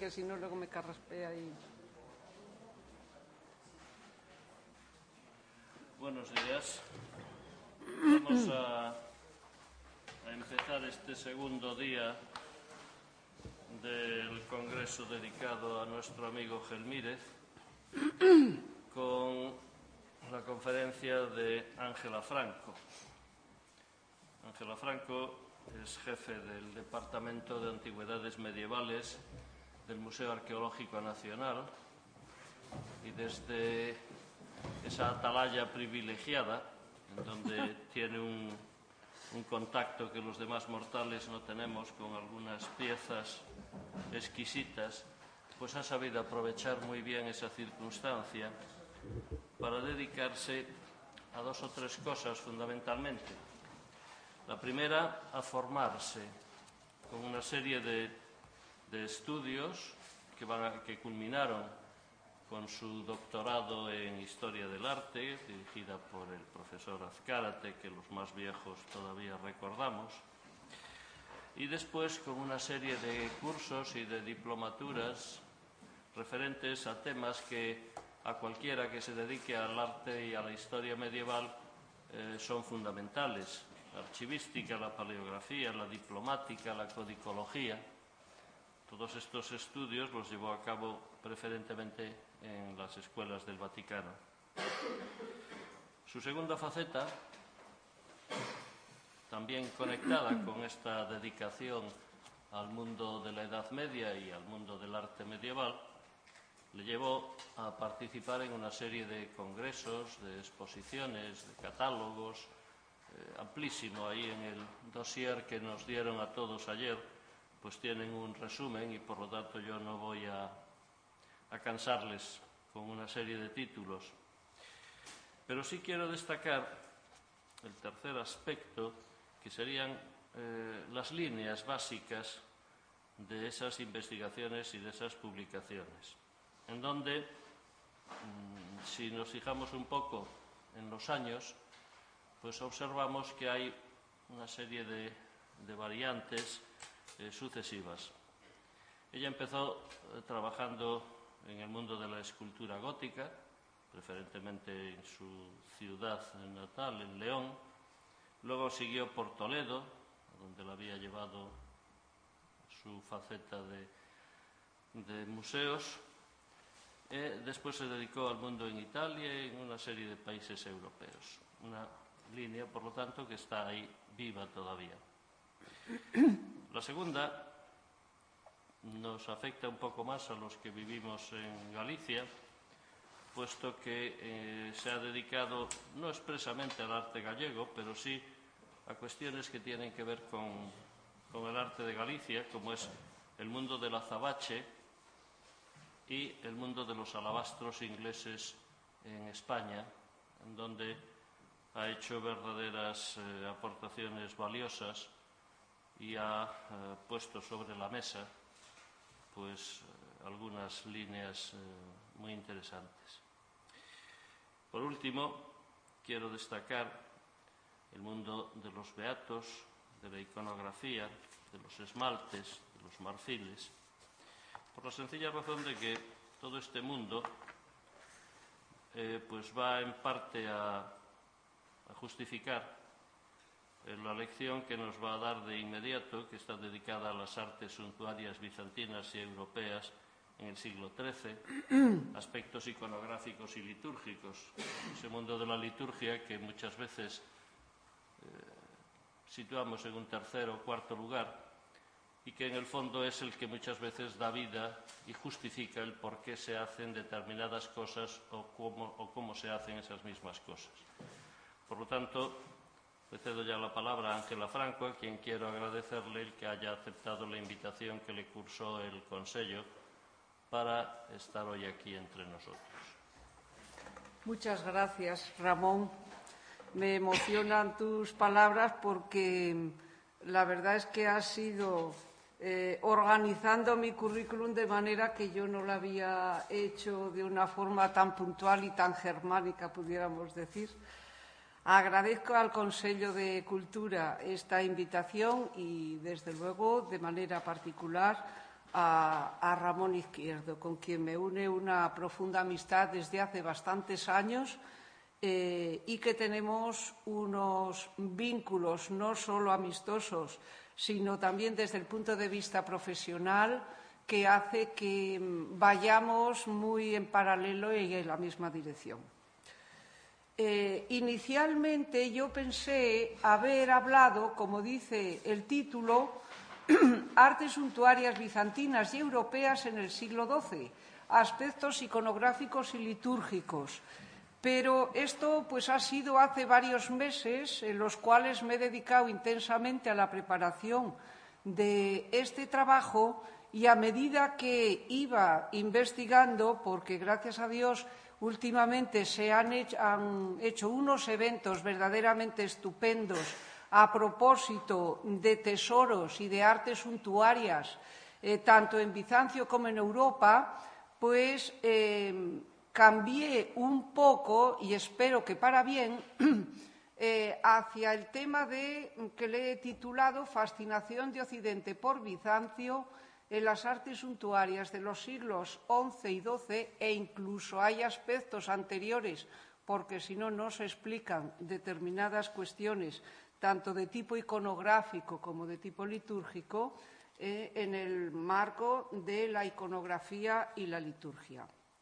porque si no luego me carraspea y... Buenos días. Vamos a empezar este segundo día del congreso dedicado a nuestro amigo Gelmírez con la conferencia de Ángela Franco. Ángela Franco es jefe del Departamento de Antigüedades Medievales del Museo Arqueológico Nacional y desde esa atalaya privilegiada, en donde tiene un contacto que los demás mortales no tenemos con algunas piezas exquisitas, pues ha sabido aprovechar muy bien esa circunstancia para dedicarse a dos o tres cosas fundamentalmente. La primera, a formarse con una serie de estudios que culminaron con su doctorado en Historia del Arte, dirigida por el profesor Azcárate, que los más viejos todavía recordamos, y después con una serie de cursos y de diplomaturas referentes a temas que a cualquiera que se dedique al arte y a la historia medieval son fundamentales: la archivística, la paleografía, la diplomática, la codicología. Todos estos estudios los llevó a cabo preferentemente en las escuelas del Vaticano. Su segunda faceta, también conectada con esta dedicación al mundo de la Edad Media y al mundo del arte medieval, le llevó a participar en una serie de congresos, de exposiciones, de catálogos, amplísimo. Ahí en el dossier que nos dieron a todos ayer, pues tienen un resumen y por lo tanto yo no voy a cansarles con una serie de títulos. Pero sí quiero destacar el tercer aspecto, que serían las líneas básicas de esas investigaciones y de esas publicaciones, en donde, si nos fijamos un poco en los años, pues observamos que hay una serie de variantes sucesivas. Ella empezó trabajando en el mundo de la escultura gótica, preferentemente en su ciudad natal, en León. Luego siguió por Toledo, donde la había llevado su faceta de museos. Después se dedicó al mundo en Italia y en una serie de países europeos. Una línea, por lo tanto, que está ahí viva todavía. La segunda nos afecta un poco más a los que vivimos en Galicia, puesto que se ha dedicado no expresamente al arte gallego, pero sí a cuestiones que tienen que ver con el arte de Galicia, como es el mundo del azabache y el mundo de los alabastros ingleses en España, en donde ha hecho verdaderas aportaciones valiosas y ha puesto sobre la mesa pues algunas líneas muy interesantes. Por último, quiero destacar el mundo de los beatos, de la iconografía, de los esmaltes, de los marfiles, por la sencilla razón de que todo este mundo pues va en parte a justificar la lección que nos va a dar de inmediato, que está dedicada a las artes suntuarias bizantinas y europeas en el siglo XIII, aspectos iconográficos y litúrgicos. Ese mundo de la liturgia que muchas veces situamos en un tercer o cuarto lugar y que en el fondo es el que muchas veces da vida y justifica el por qué se hacen determinadas cosas o cómo se hacen esas mismas cosas. Por lo tanto, le cedo ya la palabra a Ángela Franco, a quien quiero agradecerle el que haya aceptado la invitación que le cursó el Consello para estar hoy aquí entre nosotros. Muchas gracias, Ramón. Me emocionan tus palabras porque la verdad es que has ido organizando mi currículum de manera que yo no lo había hecho de una forma tan puntual y tan germánica, pudiéramos decir. Agradezco al Consello de Cultura esta invitación y, desde luego, de manera particular, a Ramón Izquierdo, con quien me une una profunda amistad desde hace bastantes años y que tenemos unos vínculos no solo amistosos, sino también desde el punto de vista profesional, que hace que vayamos muy en paralelo y en la misma dirección. Inicialmente yo pensé haber hablado, como dice el título, Artes suntuarias bizantinas y europeas en el siglo XII, aspectos iconográficos y litúrgicos. Pero esto pues ha sido hace varios meses en los cuales me he dedicado intensamente a la preparación de este trabajo, y a medida que iba investigando, porque gracias a Dios últimamente se han hecho unos eventos verdaderamente estupendos a propósito de tesoros y de artes suntuarias, tanto en Bizancio como en Europa, pues cambié un poco, y espero que para bien, hacia el tema que le he titulado Fascinación de Occidente por Bizancio en las artes suntuarias de los siglos XI y XII, e incluso hay aspectos anteriores, porque si no, no se explican determinadas cuestiones, tanto de tipo iconográfico como de tipo litúrgico, en el marco de la iconografía y la liturgia.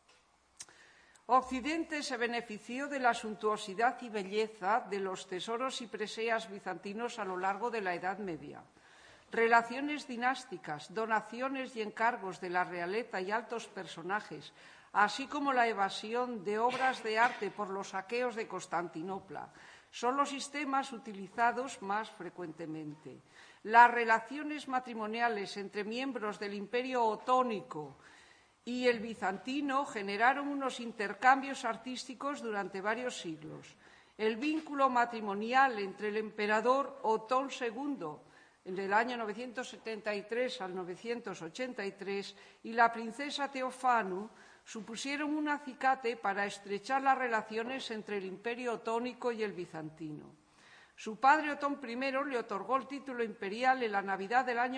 Occidente se benefició de la suntuosidad y belleza de los tesoros y preseas bizantinos a lo largo de la Edad Media. Relaciones dinásticas, donaciones y encargos de la realeza y altos personajes, así como la evasión de obras de arte por los saqueos de Constantinopla, son los sistemas utilizados más frecuentemente. Las relaciones matrimoniales entre miembros del Imperio Otónico y el bizantino generaron unos intercambios artísticos durante varios siglos. El vínculo matrimonial entre el emperador Otón II, del año 973 al 983, y la princesa Teofanu supusieron un acicate para estrechar las relaciones entre el Imperio Otónico y el bizantino. Su padre Otón I le otorgó el título imperial en la Navidad del año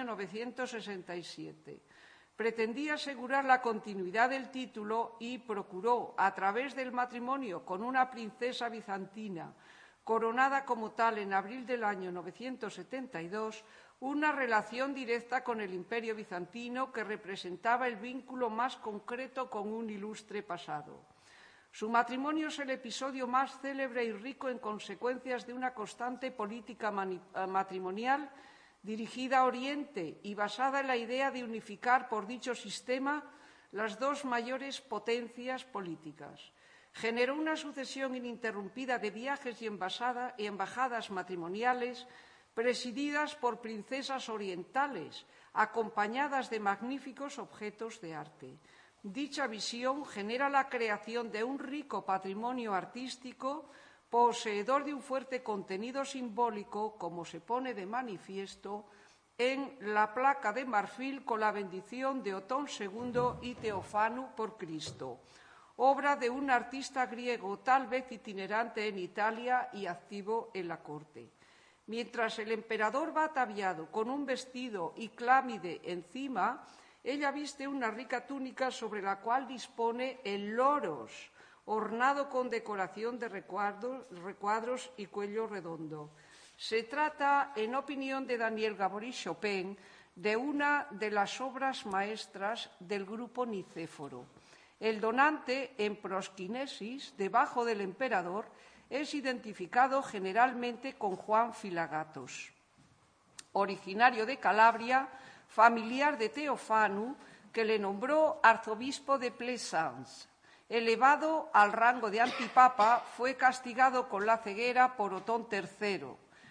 967. Pretendía asegurar la continuidad del título y procuró, a través del matrimonio con una princesa bizantina, coronada como tal en abril del año 972, una relación directa con el Imperio bizantino que representaba el vínculo más concreto con un ilustre pasado. Su matrimonio es el episodio más célebre y rico en consecuencias de una constante política matrimonial dirigida a Oriente y basada en la idea de unificar por dicho sistema las dos mayores potencias políticas. Generó una sucesión ininterrumpida de viajes y embajadas matrimoniales presididas por princesas orientales, acompañadas de magníficos objetos de arte. Dicha visión genera la creación de un rico patrimonio artístico poseedor de un fuerte contenido simbólico, como se pone de manifiesto en la placa de marfil con la bendición de Otón II y Teofanu por Cristo, obra de un artista griego tal vez itinerante en Italia y activo en la corte. Mientras el emperador va ataviado con un vestido y clámide encima, ella viste una rica túnica sobre la cual dispone el loros, ornado con decoración de recuadros y cuello redondo. Se trata, en opinión de Daniel Gabory Chopin, de una de las obras maestras del grupo Nicéforo. El donante, en prosquinesis, debajo del emperador, es identificado generalmente con Juan Filagatos, originario de Calabria, familiar de Teofanu, que le nombró arzobispo de Plaisance. Elevado al rango de antipapa, fue castigado con la ceguera por Otón III,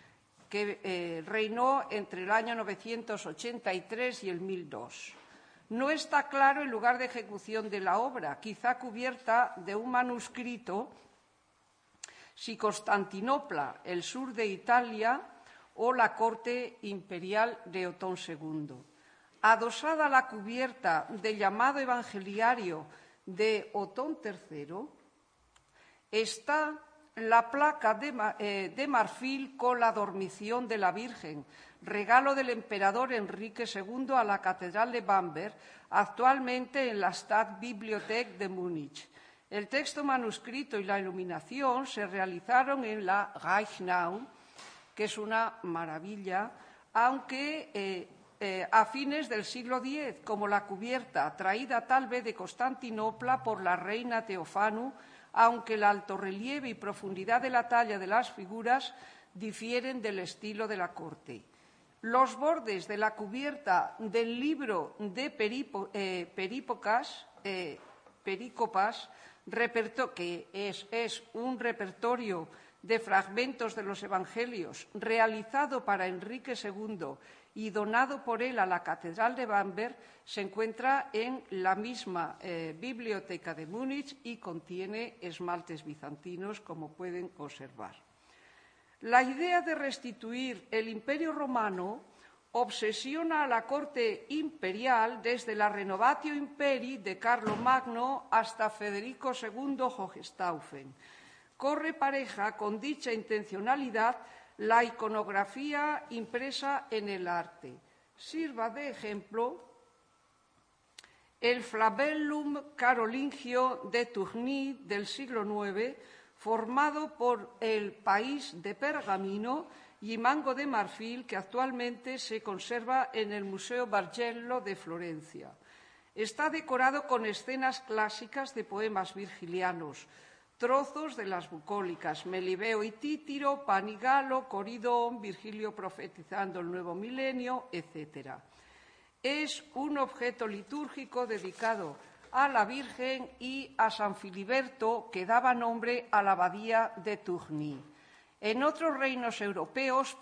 que reinó entre el año 983 y el 1002. No está claro el lugar de ejecución de la obra, quizá cubierta de un manuscrito, si Constantinopla, el sur de Italia, o la corte imperial de Otón II. Adosada a la cubierta del llamado evangeliario de Otón III, está la placa de marfil con la dormición de la Virgen, regalo del emperador Enrique II a la Catedral de Bamberg, actualmente en la Stadtbibliothek de Múnich. El texto manuscrito y la iluminación se realizaron en la Reichenau, que es una maravilla, aunque a fines del siglo X, como la cubierta, traída tal vez de Constantinopla por la reina Teofanu, aunque el altorrelieve y profundidad de la talla de las figuras difieren del estilo de la corte. Los bordes de la cubierta del libro de Perícopas, que es un repertorio de fragmentos de los Evangelios realizado para Enrique II y donado por él a la Catedral de Bamberg, se encuentra en la misma biblioteca de Múnich y contiene esmaltes bizantinos, como pueden observar. La idea de restituir el Imperio Romano obsesiona a la corte imperial desde la Renovatio Imperii de Carlomagno hasta Federico II Hohenstaufen. Corre pareja con dicha intencionalidad la iconografía impresa en el arte. Sirva de ejemplo el Flabellum carolingio de Tournai del siglo IX, formado por el país de pergamino y mango de marfil que actualmente se conserva en el Museo Bargello de Florencia. Está decorado con escenas clásicas de poemas virgilianos, trozos de las bucólicas, Melibeo y Títiro, Panigalo, Coridón, Virgilio profetizando el nuevo milenio, etc. Es un objeto litúrgico dedicado a la Virgen y a San Filiberto, que daba nombre a la abadía de Tournai. En otros reinos europeos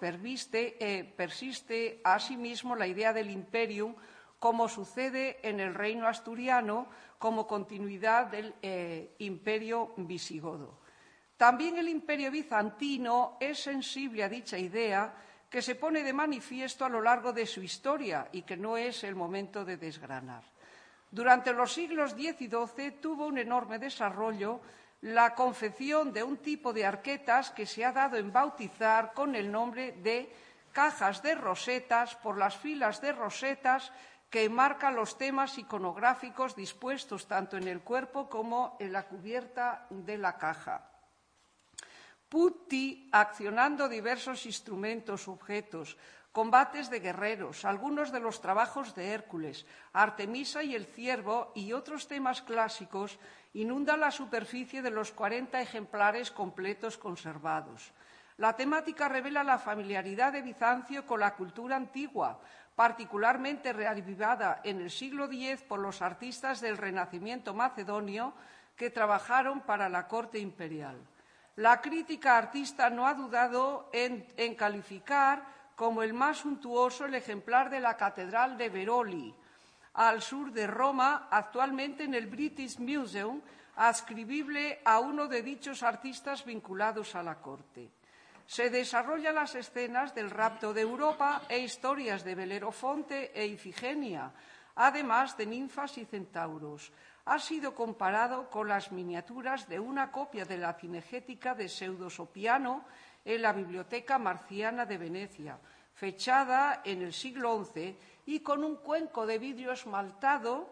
persiste asimismo la idea del imperium, como sucede en el reino asturiano, como continuidad del imperio visigodo. También el imperio bizantino es sensible a dicha idea, que se pone de manifiesto a lo largo de su historia y que no es el momento de desgranar. Durante los siglos X y XII tuvo un enorme desarrollo la confección de un tipo de arquetas que se ha dado en bautizar con el nombre de cajas de rosetas por las filas de rosetas que enmarcan los temas iconográficos dispuestos tanto en el cuerpo como en la cubierta de la caja. Putti, accionando diversos instrumentos, objetos, combates de guerreros, algunos de los trabajos de Hércules, Artemisa y el ciervo y otros temas clásicos, inundan la superficie de los 40 ejemplares completos conservados. La temática revela la familiaridad de Bizancio con la cultura antigua, particularmente reavivada en el siglo X por los artistas del Renacimiento macedonio que trabajaron para la corte imperial. La crítica artista no ha dudado en calificar como el más suntuoso el ejemplar de la Catedral de Veroli, al sur de Roma, actualmente en el British Museum, adscribible a uno de dichos artistas vinculados a la corte. Se desarrollan las escenas del rapto de Europa e historias de Belerofonte e Ifigenia, además de ninfas y centauros. Ha sido comparado con las miniaturas de una copia de la cinegética de Pseudo-Sopiano en la Biblioteca Marciana de Venecia, fechada en el siglo XI y con un cuenco de vidrio esmaltado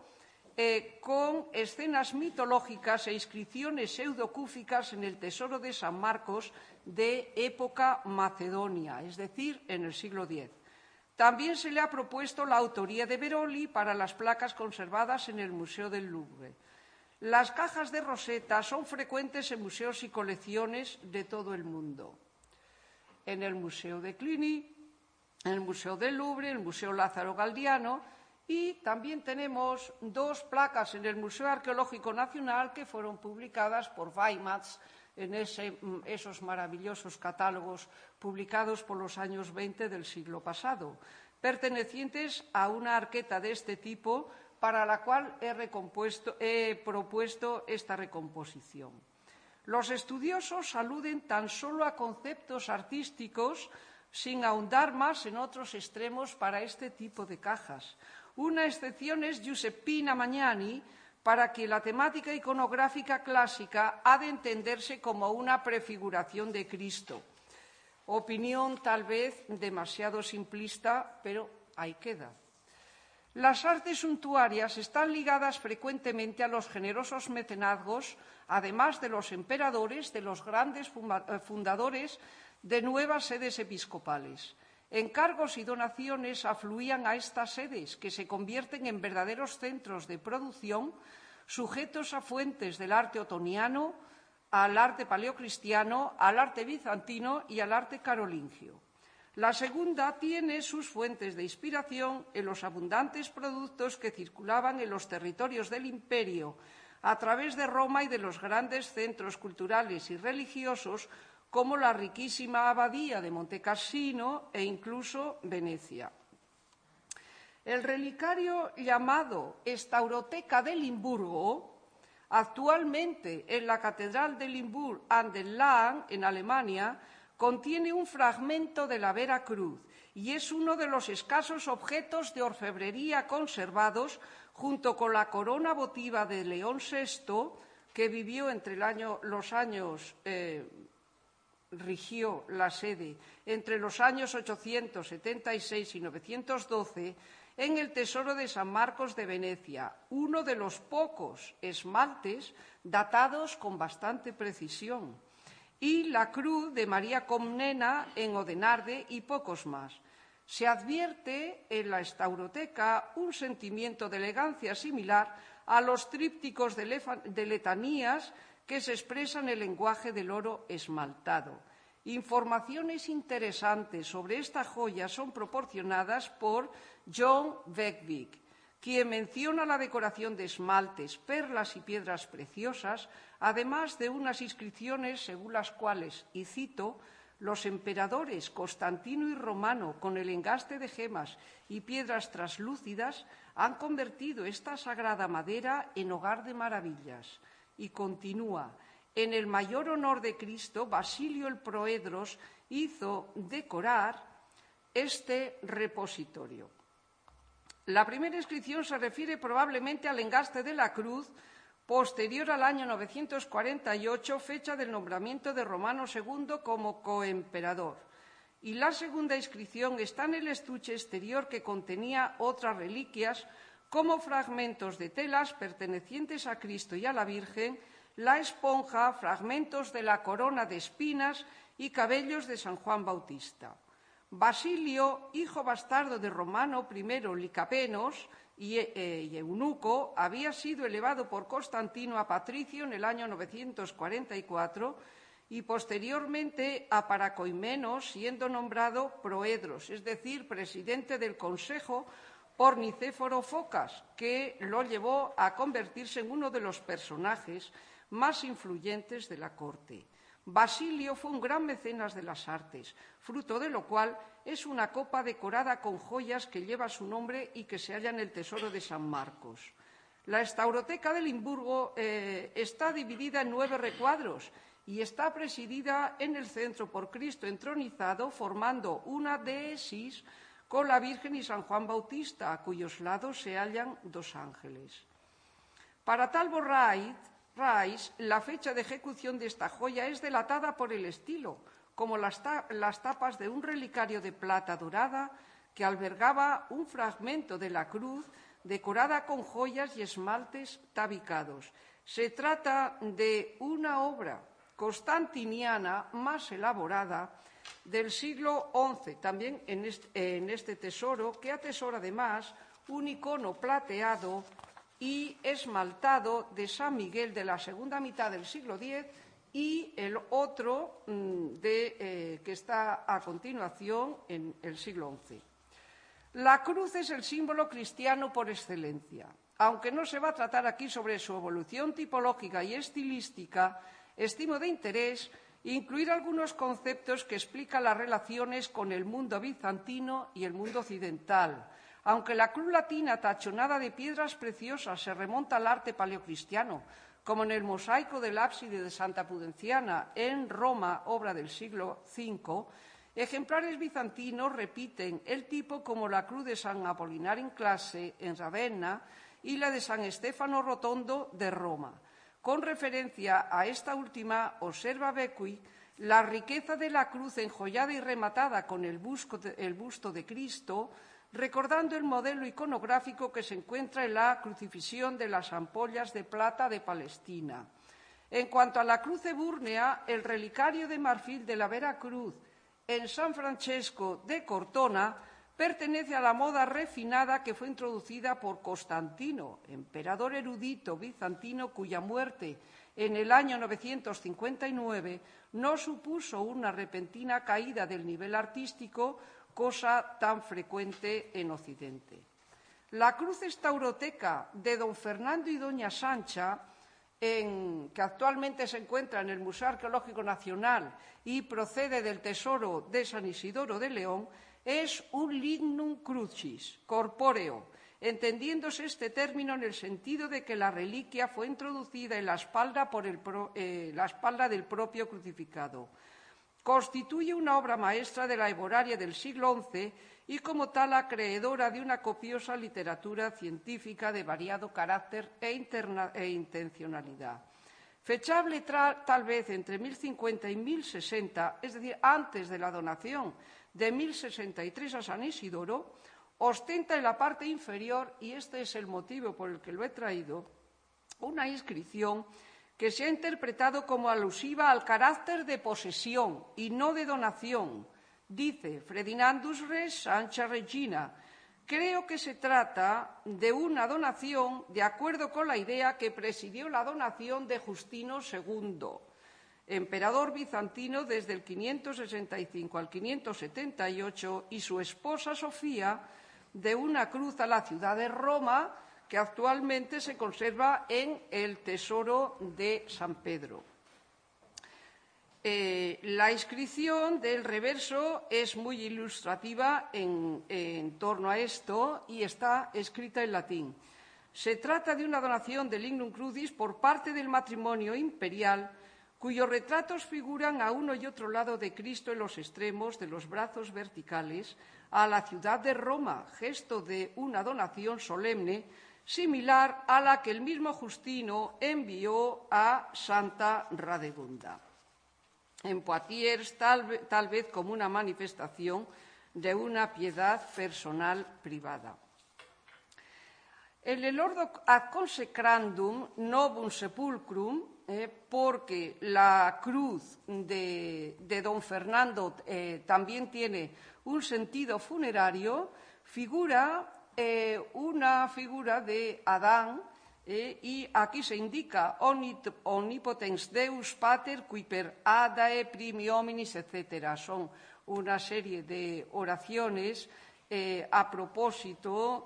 con escenas mitológicas e inscripciones pseudocúficas en el Tesoro de San Marcos de época macedonia, es decir, en el siglo X. También se le ha propuesto la autoría de Veroli para las placas conservadas en el Museo del Louvre. Las cajas de roseta son frecuentes en museos y colecciones de todo el mundo. En el Museo de Cluny, en el Museo del Louvre, en el Museo Lázaro Galdiano, y también tenemos dos placas en el Museo Arqueológico Nacional que fueron publicadas por Weimats en esos maravillosos catálogos publicados por los años 20 del siglo pasado, pertenecientes a una arqueta de este tipo para la cual he propuesto esta recomposición. Los estudiosos aluden tan solo a conceptos artísticos sin ahondar más en otros extremos para este tipo de cajas. Una excepción es Giuseppina Magnani, para que la temática iconográfica clásica ha de entenderse como una prefiguración de Cristo. Opinión tal vez demasiado simplista, pero ahí queda. Las artes suntuarias están ligadas frecuentemente a los generosos mecenazgos, además de los emperadores, de los grandes fundadores de nuevas sedes episcopales. Encargos y donaciones afluían a estas sedes, que se convierten en verdaderos centros de producción, sujetos a fuentes del arte otoniano, al arte paleocristiano, al arte bizantino y al arte carolingio. La segunda tiene sus fuentes de inspiración en los abundantes productos que circulaban en los territorios del imperio a través de Roma y de los grandes centros culturales y religiosos como la riquísima abadía de Montecassino e incluso Venecia. El relicario llamado Estauroteca de Limburgo, actualmente en la Catedral de Limburg an der Lahn, en Alemania, contiene un fragmento de la Vera Cruz y es uno de los escasos objetos de orfebrería conservados junto con la corona votiva de León VI, que vivió rigió la sede entre los años 876 y 912 en el Tesoro de San Marcos de Venecia, uno de los pocos esmaltes datados con bastante precisión, y la cruz de María Comnena en Odenarde y pocos más. Se advierte en la Estauroteca un sentimiento de elegancia similar a los trípticos de letanías que se expresan en el lenguaje del oro esmaltado. Informaciones interesantes sobre esta joya son proporcionadas por John Beckwick, quien menciona la decoración de esmaltes, perlas y piedras preciosas, además de unas inscripciones según las cuales, y cito, los emperadores Constantino y Romano, con el engaste de gemas y piedras traslúcidas, han convertido esta sagrada madera en hogar de maravillas. Y continúa, en el mayor honor de Cristo, Basilio el Proedros hizo decorar este repositorio. La primera inscripción se refiere probablemente al engaste de la cruz, posterior al año 948, fecha del nombramiento de Romano II como coemperador. Y la segunda inscripción está en el estuche exterior, que contenía otras reliquias, como fragmentos de telas pertenecientes a Cristo y a la Virgen, la esponja, fragmentos de la corona de espinas y cabellos de San Juan Bautista. Basilio, hijo bastardo de Romano I Licapenos y eunuco, había sido elevado por Constantino a patricio en el año 944 y posteriormente a Paracoimenos, siendo nombrado proedros, es decir, presidente del Consejo, por Nicéforo Focas, que lo llevó a convertirse en uno de los personajes más influyentes de la corte. Basilio fue un gran mecenas de las artes, fruto de lo cual es una copa decorada con joyas que lleva su nombre y que se halla en el Tesoro de San Marcos. La Estauroteca de Limburgo está dividida en 9 recuadros y está presidida en el centro por Cristo entronizado, formando una deesis con la Virgen y San Juan Bautista, a cuyos lados se hallan 2 ángeles. Para Talbot Rice, la fecha de ejecución de esta joya es delatada por el estilo, como las tapas de un relicario de plata dorada que albergaba un fragmento de la cruz decorada con joyas y esmaltes tabicados. Se trata de una obra constantiniana más elaborada del siglo XI, también en este tesoro, que atesora además un icono plateado y esmaltado de San Miguel de la segunda mitad del siglo X y el otro que está a continuación en el siglo XI. La cruz es el símbolo cristiano por excelencia. Aunque no se va a tratar aquí sobre su evolución tipológica y estilística, estimo de interés incluir algunos conceptos que explican las relaciones con el mundo bizantino y el mundo occidental. Aunque la cruz latina tachonada de piedras preciosas se remonta al arte paleocristiano, como en el mosaico del ábside de Santa Pudenciana en Roma, obra del siglo V, ejemplares bizantinos repiten el tipo como la cruz de San Apolinar in Classe en Ravenna y la de San Stefano Rotondo de Roma. Con referencia a esta última, observa Beckwith la riqueza de la cruz enjollada y rematada con el busto de Cristo, recordando el modelo iconográfico que se encuentra en la crucifixión de las ampollas de plata de Palestina. En cuanto a la cruz ebúrnea, el relicario de marfil de la Veracruz en San Francesco de Cortona pertenece a la moda refinada que fue introducida por Constantino, emperador erudito bizantino cuya muerte en el año 959 no supuso una repentina caída del nivel artístico, cosa tan frecuente en Occidente. La cruz estauroteca de don Fernando y doña Sancha, que actualmente se encuentra en el Museo Arqueológico Nacional y procede del tesoro de San Isidoro de León, es un lignum crucis corpóreo, entendiéndose este término en el sentido de que la reliquia fue introducida en la espalda, la espalda del propio crucificado. Constituye una obra maestra de la hebraria del siglo XI y, como tal, acreedora de una copiosa literatura científica de variado carácter e intencionalidad. Fechable tal vez entre 1050 y 1060, es decir, antes de la donación de 1063 a San Isidoro, ostenta en la parte inferior, y este es el motivo por el que lo he traído, una inscripción que se ha interpretado como alusiva al carácter de posesión y no de donación. Dice Ferdinandus Res Sancha Regina: creo que se trata de una donación de acuerdo con la idea que presidió la donación de Justino II, emperador bizantino desde el 565 al 578, y su esposa Sofía, de una cruz a la ciudad de Roma, que actualmente se conserva en el Tesoro de San Pedro. La inscripción del reverso es muy ilustrativa en torno a esto y está escrita en latín. Se trata de una donación del Lignum Crucis por parte del matrimonio imperial, cuyos retratos figuran a uno y otro lado de Cristo en los extremos de los brazos verticales, a la ciudad de Roma, gesto de una donación solemne similar a la que el mismo Justino envió a Santa Radegunda. En Poitiers, tal vez como una manifestación de una piedad personal privada. En el ordo ad consecrandum novum sepulcrum, porque la cruz de don Fernando también tiene un sentido funerario, figura una figura de Adán, y aquí se indica omnipotens Deus Pater qui per adae primi hominis, etc. Son una serie de oraciones a propósito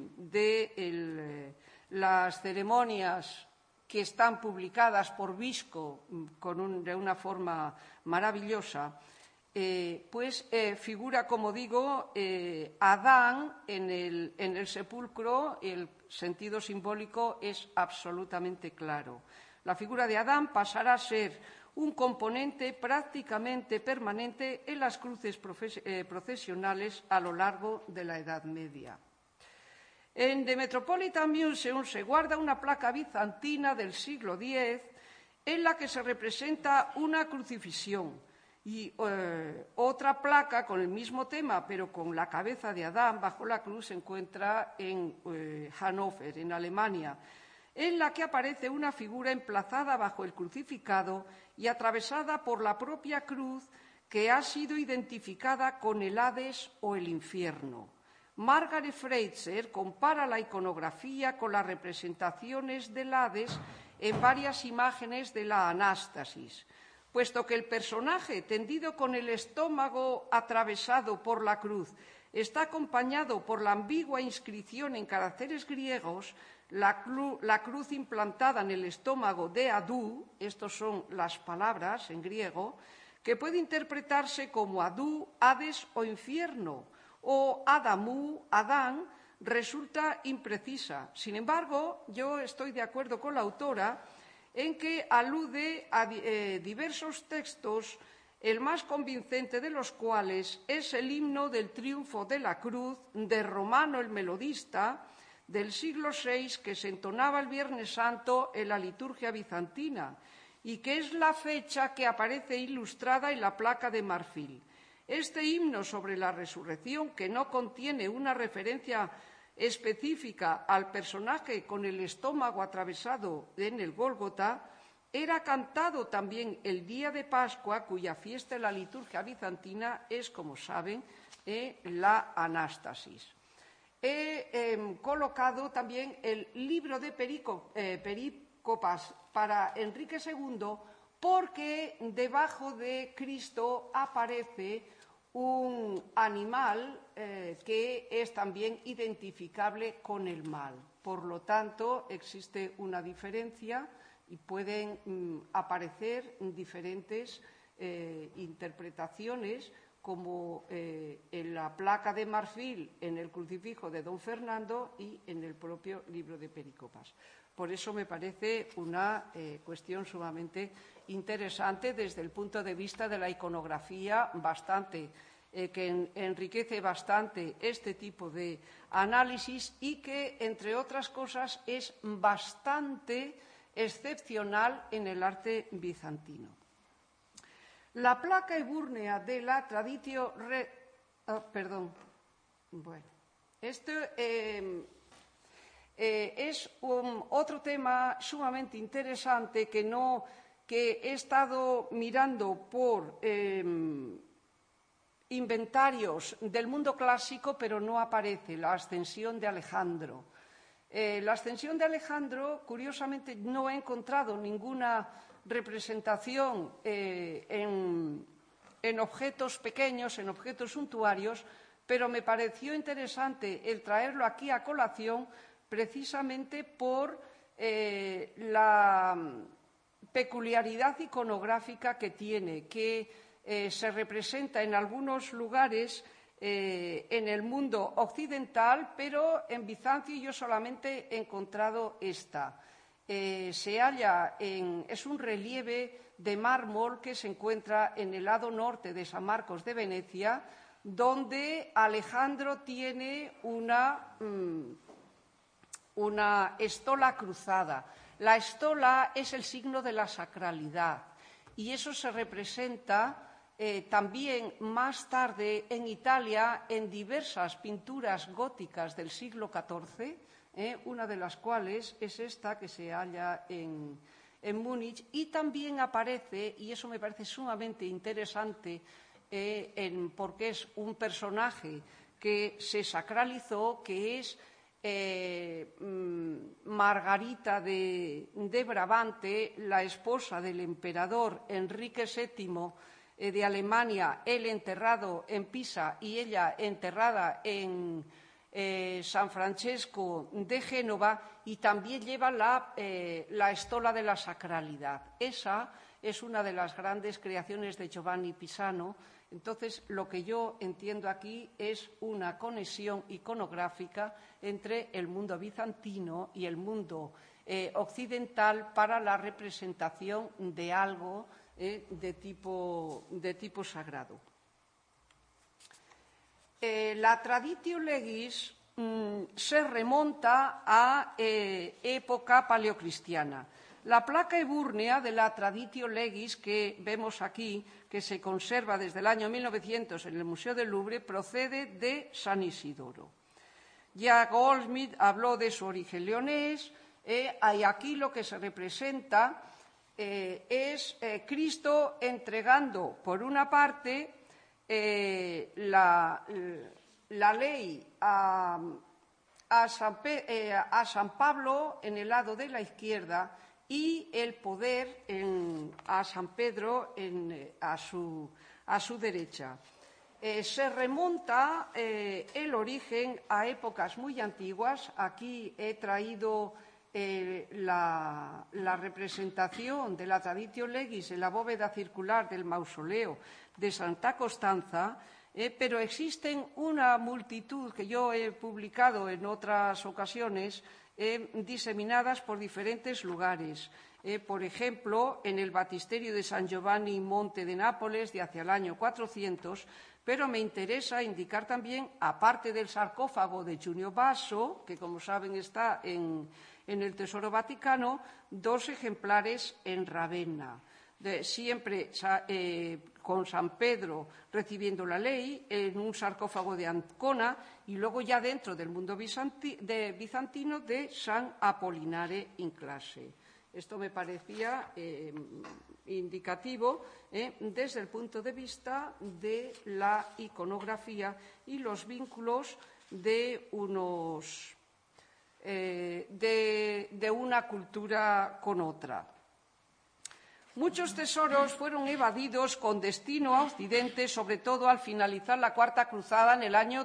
de las ceremonias que están publicadas por Visco de una forma maravillosa. Figura, como digo, Adán en el sepulcro. El sentido simbólico es absolutamente claro. La figura de Adán pasará a ser un componente prácticamente permanente en las cruces procesionales a lo largo de la Edad Media. En The Metropolitan Museum se guarda una placa bizantina del siglo X en la que se representa una crucifixión, y otra placa con el mismo tema, pero con la cabeza de Adán bajo la cruz, se encuentra en Hannover, en Alemania, en la que aparece una figura emplazada bajo el crucificado y atravesada por la propia cruz, que ha sido identificada con el Hades o el infierno. Margaret Fraser compara la iconografía con las representaciones del Hades en varias imágenes de la Anástasis. Puesto que el personaje, tendido con el estómago atravesado por la cruz, está acompañado por la ambigua inscripción en caracteres griegos, la cruz implantada en el estómago de Adú, estas son las palabras en griego, que puede interpretarse como Adú, Hades o infierno, o Adamú, Adán, resulta imprecisa. Sin embargo, yo estoy de acuerdo con la autora en que alude a diversos textos, el más convincente de los cuales es el himno del triunfo de la cruz de Romano el melodista, del siglo VI que se entonaba el Viernes Santo en la liturgia bizantina y que es la fecha que aparece ilustrada en la placa de marfil. Este himno sobre la resurrección, que no contiene una referencia específica al personaje con el estómago atravesado en el Gólgota, era cantado también el día de Pascua, cuya fiesta en la liturgia bizantina es, como saben, la Anástasis. He colocado también el libro de Perícopas para Enrique II porque debajo de Cristo aparece un animal que es también identificable con el mal. Por lo tanto, existe una diferencia y pueden aparecer diferentes interpretaciones, como en la placa de marfil en el crucifijo de don Fernando y en el propio libro de Perícopas. Por eso me parece una cuestión sumamente interesante desde el punto de vista de la iconografía, que enriquece bastante este tipo de análisis y que, entre otras cosas, es bastante excepcional en el arte bizantino. La placa ebúrnea de la Traditio es otro tema sumamente interesante que he estado mirando por inventarios del mundo clásico, pero no aparece, la Ascensión de Alejandro. La Ascensión de Alejandro, curiosamente, no he encontrado ninguna representación en objetos pequeños, en objetos suntuarios, pero me pareció interesante el traerlo aquí a colación precisamente por la peculiaridad iconográfica que tiene, que se representa en algunos lugares en el mundo occidental, pero en Bizancio yo solamente he encontrado esta. Se halla es un relieve de mármol que se encuentra en el lado norte de San Marcos de Venecia, donde Alejandro tiene una estola cruzada. La estola es el signo de la sacralidad y eso se representa también más tarde en Italia en diversas pinturas góticas del siglo XIV, una de las cuales es esta que se halla en Múnich, y también aparece, y eso me parece sumamente interesante, porque es un personaje que se sacralizó, que es Margarita de Brabante, la esposa del emperador Enrique VII de Alemania, él enterrado en Pisa y ella enterrada en San Francesco de Génova, y también lleva la estola de la sacralidad. Esa es una de las grandes creaciones de Giovanni Pisano. Entonces, lo que yo entiendo aquí es una conexión iconográfica entre el mundo bizantino y el mundo occidental para la representación de algo de tipo sagrado. La Traditio Legis se remonta a época paleocristiana. La placa ebúrnea de la Traditio Legis que vemos aquí, que se conserva desde el año 1900 en el Museo del Louvre, procede de San Isidoro. Ya Goldsmith habló de su origen leonés, y aquí lo que se representa es Cristo entregando, por una parte, la ley a San Pablo en el lado de la izquierda y el poder a San Pedro a su derecha. Se remonta el origen a épocas muy antiguas. Aquí he traído la representación de la Traditio Legis en la bóveda circular del mausoleo de Santa Costanza, pero existen una multitud que yo he publicado en otras ocasiones, diseminadas por diferentes lugares. Por ejemplo, en el Batisterio de San Giovanni Monte de Nápoles, de hacia el año 400, pero me interesa indicar también, aparte del sarcófago de Junio Basso, que como saben está en el Tesoro Vaticano, 2 ejemplares en Ravenna, siempre con San Pedro recibiendo la ley, en un sarcófago de Ancona, y luego ya dentro del mundo bizantino de San Apolinare in Classe. Esto me parecía indicativo desde el punto de vista de la iconografía y los vínculos de una cultura con otra. Muchos tesoros fueron evadidos con destino a Occidente, sobre todo al finalizar la Cuarta Cruzada en el año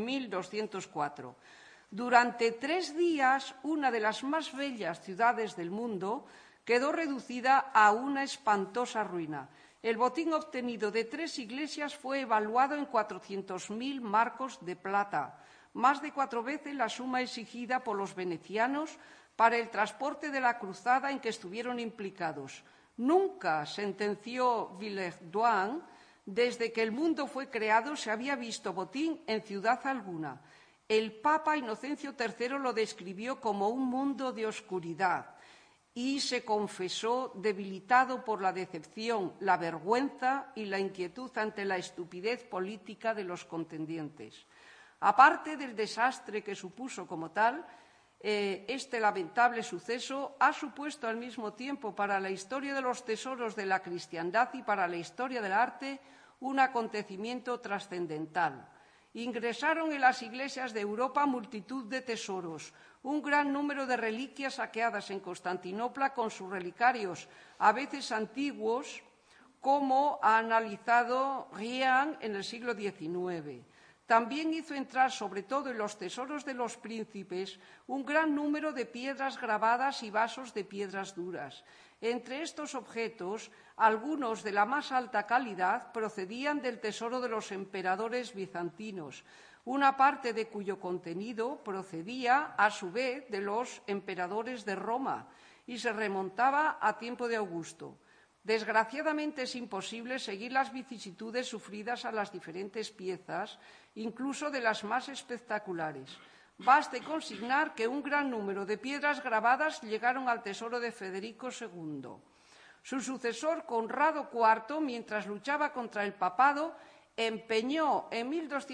1204. Durante 3 días, una de las más bellas ciudades del mundo quedó reducida a una espantosa ruina. El botín obtenido de 3 iglesias fue evaluado en 400.000 marcos de plata, más de 4 veces la suma exigida por los venecianos para el transporte de la cruzada en que estuvieron implicados. Nunca, sentenció Villehardouin, desde que el mundo fue creado se había visto botín en ciudad alguna. El Papa Inocencio III lo describió como un mundo de oscuridad y se confesó debilitado por la decepción, la vergüenza y la inquietud ante la estupidez política de los contendientes. Aparte del desastre que supuso como tal, este lamentable suceso ha supuesto al mismo tiempo para la historia de los tesoros de la cristiandad y para la historia del arte un acontecimiento trascendental. Ingresaron en las iglesias de Europa multitud de tesoros, un gran número de reliquias saqueadas en Constantinopla con sus relicarios, a veces antiguos, como ha analizado Rien en el siglo XIX. También hizo entrar, sobre todo en los tesoros de los príncipes, un gran número de piedras grabadas y vasos de piedras duras. Entre estos objetos, algunos de la más alta calidad procedían del tesoro de los emperadores bizantinos, una parte de cuyo contenido procedía, a su vez, de los emperadores de Roma y se remontaba a tiempo de Augusto. Desgraciadamente es imposible seguir las vicisitudes sufridas a las diferentes piezas, incluso de las más espectaculares. Baste consignar que un gran número de piedras grabadas llegaron al tesoro de Federico II. Su sucesor, Conrado IV, mientras luchaba contra el papado, empeñó en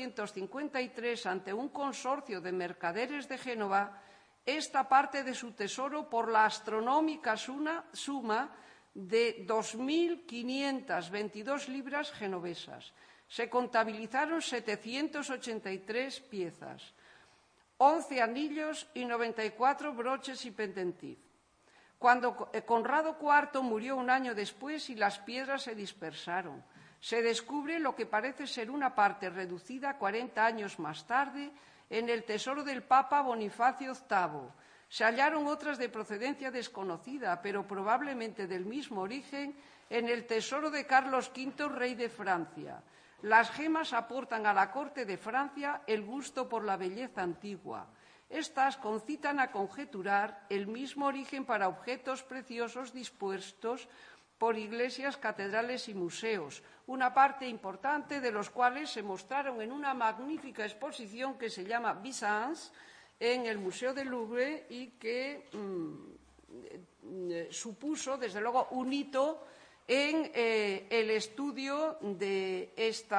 1253 ante un consorcio de mercaderes de Génova esta parte de su tesoro por la astronómica suma de 2.522 libras genovesas. Se contabilizaron 783 piezas, 11 anillos y 94 broches y pendentif. Cuando Conrado IV murió un año después y las piedras se dispersaron, se descubre lo que parece ser una parte reducida 40 años más tarde en el tesoro del Papa Bonifacio VIII. Se hallaron otras de procedencia desconocida, pero probablemente del mismo origen, en el tesoro de Carlos V, rey de Francia. Las gemas aportan a la corte de Francia el gusto por la belleza antigua. Estas concitan a conjeturar el mismo origen para objetos preciosos dispuestos por iglesias, catedrales y museos, una parte importante de los cuales se mostraron en una magnífica exposición que se llama Byzance, en el Museo del Louvre, y que supuso, desde luego, un hito en el estudio de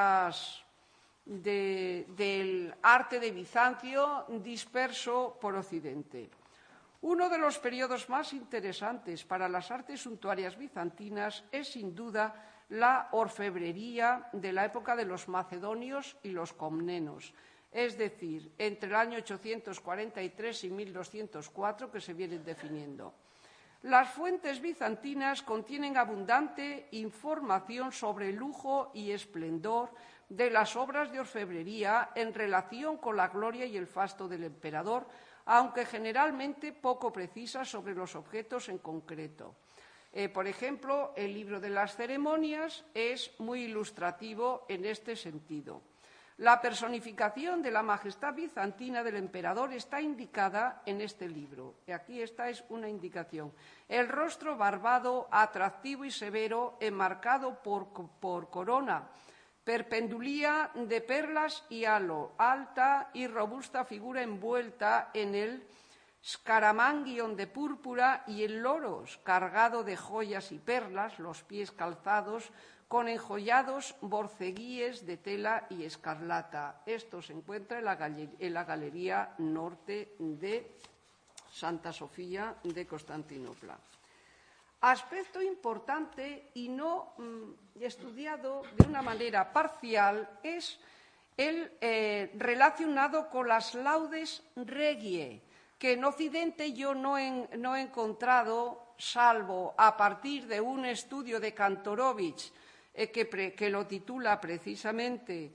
del arte de Bizancio disperso por Occidente. Uno de los periodos más interesantes para las artes suntuarias bizantinas es, sin duda, la orfebrería de la época de los macedonios y los comnenos, es decir, entre el año 843 y 1204, que se vienen definiendo. Las fuentes bizantinas contienen abundante información sobre el lujo y esplendor de las obras de orfebrería en relación con la gloria y el fasto del emperador, aunque generalmente poco precisa sobre los objetos en concreto. Por ejemplo, el libro de las ceremonias es muy ilustrativo en este sentido. La personificación de la majestad bizantina del emperador está indicada en este libro. Y aquí esta es una indicación. El rostro barbado, atractivo y severo, enmarcado por corona Perpendulía de perlas y halo, alta y robusta figura envuelta en el scaramangion de púrpura y el loros, cargado de joyas y perlas, los pies calzados con enjollados borceguíes de tela y escarlata. Esto se encuentra en la Galería Norte de Santa Sofía de Constantinopla. Aspecto importante y no estudiado de una manera parcial es el relacionado con las laudes regie, que en Occidente yo no he encontrado, salvo a partir de un estudio de Kantorowicz, que lo titula precisamente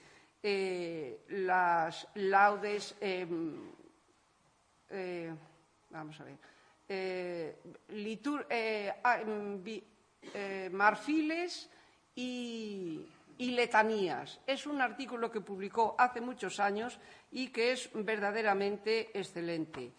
las laudes, vamos a ver, marfiles y letanías. Es un artículo que publicó hace muchos años y que es verdaderamente excelente.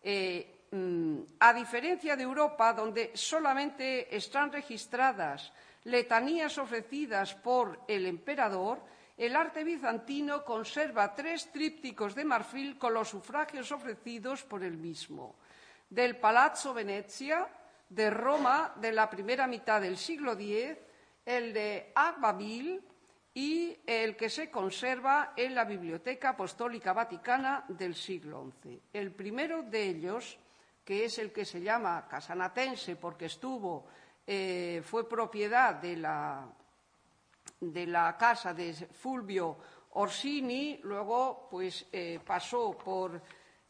A diferencia de Europa, donde solamente están registradas letanías ofrecidas por el emperador, el arte bizantino conserva 3 trípticos de marfil con los sufragios ofrecidos por el mismo. Del Palazzo Venezia, de Roma, de la primera mitad del siglo X, el de Abbeville y el que se conserva en la Biblioteca Apostólica Vaticana del siglo XI. El primero de ellos, que es el que se llama Casanatense porque fue propiedad de la casa de Fulvio Orsini, luego pasó por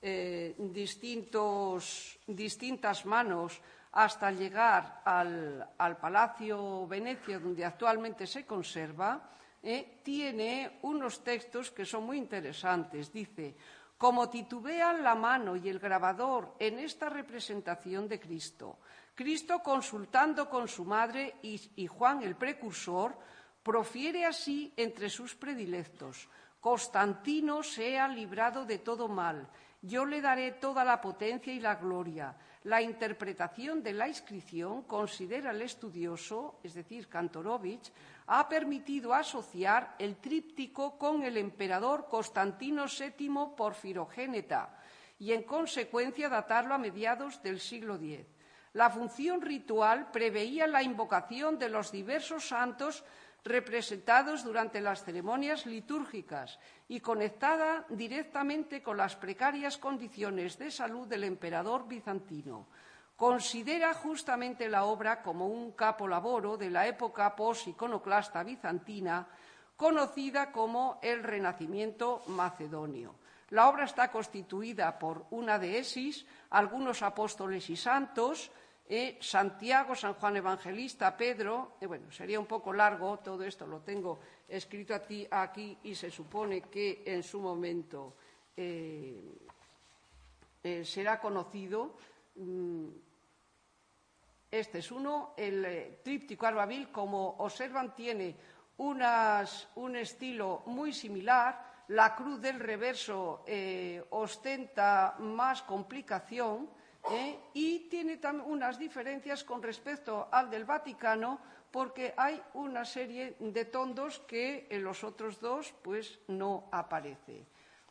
distintas manos hasta llegar al Palacio Venecia, donde actualmente se conserva. Tiene unos textos que son muy interesantes. Dice: como titubean la mano y el grabador en esta representación de Cristo, Cristo consultando con su madre y Juan el precursor, profiere así entre sus predilectos: Constantino sea librado de todo mal, yo le daré toda la potencia y la gloria. La interpretación de la inscripción, considera el estudioso, es decir, Kantorowicz, ha permitido asociar el tríptico con el emperador Constantino VII Porfirogéneta y, en consecuencia, datarlo a mediados del siglo X. La función ritual preveía la invocación de los diversos santos representados durante las ceremonias litúrgicas y conectada directamente con las precarias condiciones de salud del emperador bizantino. Considera justamente la obra como un capolavoro de la época post-iconoclasta bizantina, conocida como el Renacimiento macedonio. La obra está constituida por una deesis, algunos apóstoles y santos, Santiago, San Juan Evangelista, Pedro. Sería un poco largo, todo esto lo tengo escrito aquí y se supone que en su momento será conocido. Este es uno, el tríptico Abbeville, como observan, tiene un estilo muy similar. La cruz del reverso ostenta más complicación y tiene también unas diferencias con respecto al del Vaticano, porque hay una serie de tondos que en los otros dos no aparece.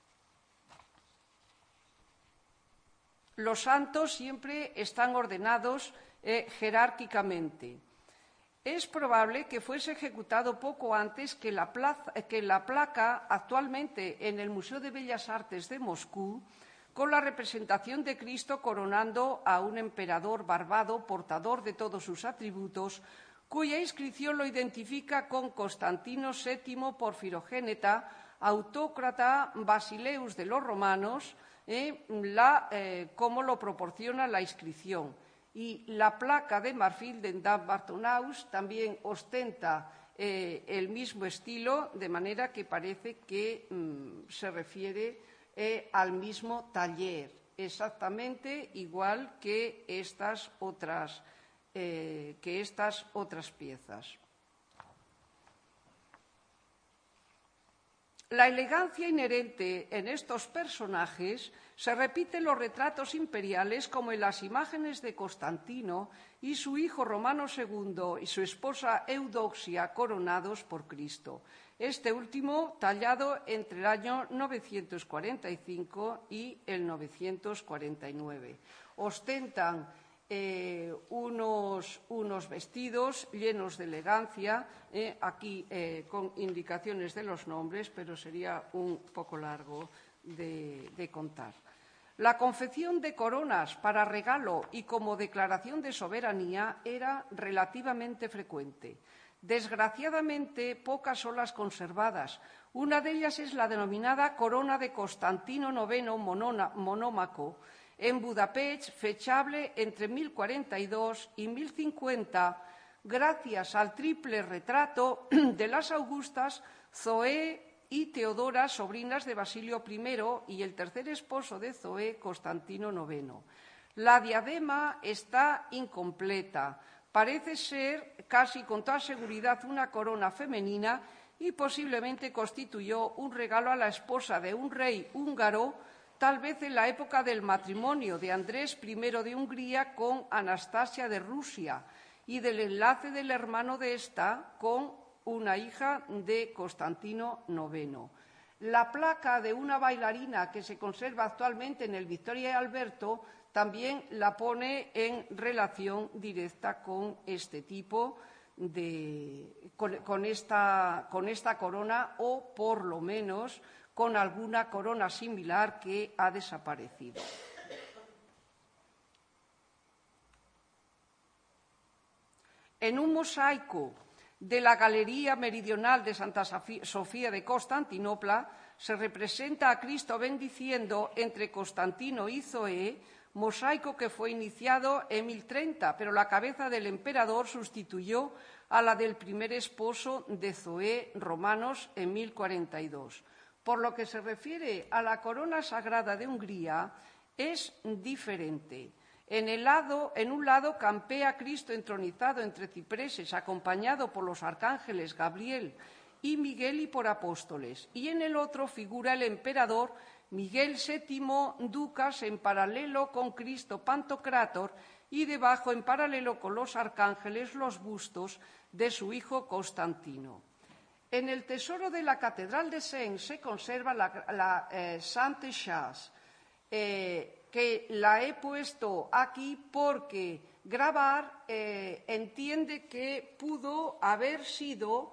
Los santos siempre están ordenados jerárquicamente. Es probable que fuese ejecutado poco antes que la placa actualmente en el Museo de Bellas Artes de Moscú, con la representación de Cristo coronando a un emperador barbado, portador de todos sus atributos, cuya inscripción lo identifica con Constantino VII Porfirogéneta, autócrata Basileus de los romanos, como lo proporciona la inscripción. Y la placa de marfil de Bartonaus también ostenta el mismo estilo, de manera que parece que se refiere al mismo taller, exactamente igual que estas otras piezas. La elegancia inherente en estos personajes Se repiten los retratos imperiales como en las imágenes de Constantino y su hijo Romano II y su esposa Eudoxia coronados por Cristo. Este último tallado entre el año 945 y el 949. Ostentan unos vestidos llenos de elegancia, aquí con indicaciones de los nombres, pero sería un poco largo de contar. La confección de coronas para regalo y como declaración de soberanía era relativamente frecuente. Desgraciadamente, pocas son las conservadas. Una de ellas es la denominada corona de Constantino IX monómaco, en Budapest, fechable entre 1042 y 1050, gracias al triple retrato de las augustas Zoé y Teodora, sobrinas de Basilio I, y el tercer esposo de Zoé, Constantino IX. La diadema está incompleta. Parece ser casi con toda seguridad una corona femenina y posiblemente constituyó un regalo a la esposa de un rey húngaro, tal vez en la época del matrimonio de Andrés I de Hungría con Anastasia de Rusia y del enlace del hermano de esta con una hija de Constantino IX. La placa de una bailarina que se conserva actualmente en el Victoria y Alberto también la pone en relación directa con este tipo con esta corona, o por lo menos con alguna corona similar que ha desaparecido. En un mosaico de la Galería Meridional de Santa Sofía de Constantinopla se representa a Cristo bendiciendo entre Constantino y Zoé, mosaico que fue iniciado en 1030, pero la cabeza del emperador sustituyó a la del primer esposo de Zoé, Romanos, en 1042. Por lo que se refiere a la corona sagrada de Hungría, es diferente. En un lado campea Cristo entronizado entre cipreses, acompañado por los arcángeles Gabriel y Miguel y por apóstoles, y en el otro figura el emperador Miguel VII Ducas en paralelo con Cristo Pantocrátor y debajo, en paralelo con los arcángeles, los bustos de su hijo Constantino. En el tesoro de la Catedral de Sens se conserva la Sainte Chasse, que la he puesto aquí porque grabar entiende que pudo haber sido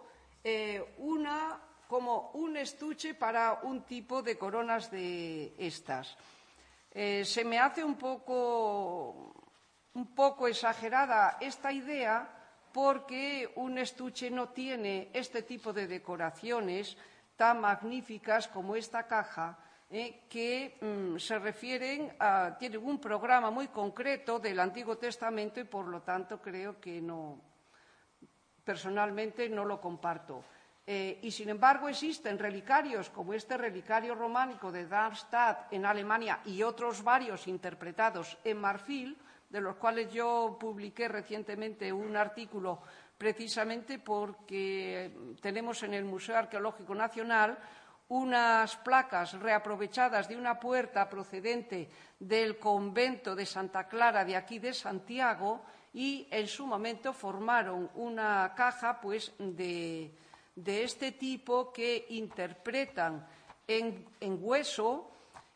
como un estuche para un tipo de coronas de estas. Se me hace un poco exagerada esta idea, porque un estuche no tiene este tipo de decoraciones tan magníficas como esta caja, que se refieren tienen un programa muy concreto del Antiguo Testamento y, por lo tanto, creo que no, personalmente no lo comparto. Y, sin embargo, existen relicarios como este relicario románico de Darmstadt en Alemania y otros varios interpretados en marfil, de los cuales yo publiqué recientemente un artículo precisamente porque tenemos en el Museo Arqueológico Nacional unas placas reaprovechadas de una puerta procedente del convento de Santa Clara de aquí de Santiago, y en su momento formaron una caja pues de este tipo que interpretan en hueso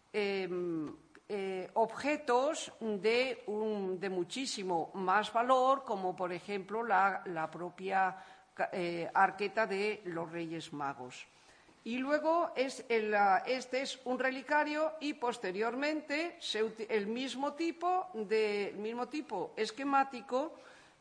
objetos de muchísimo más valor, como por ejemplo la propia arqueta de los Reyes Magos. Y luego este es un relicario, y posteriormente el mismo tipo esquemático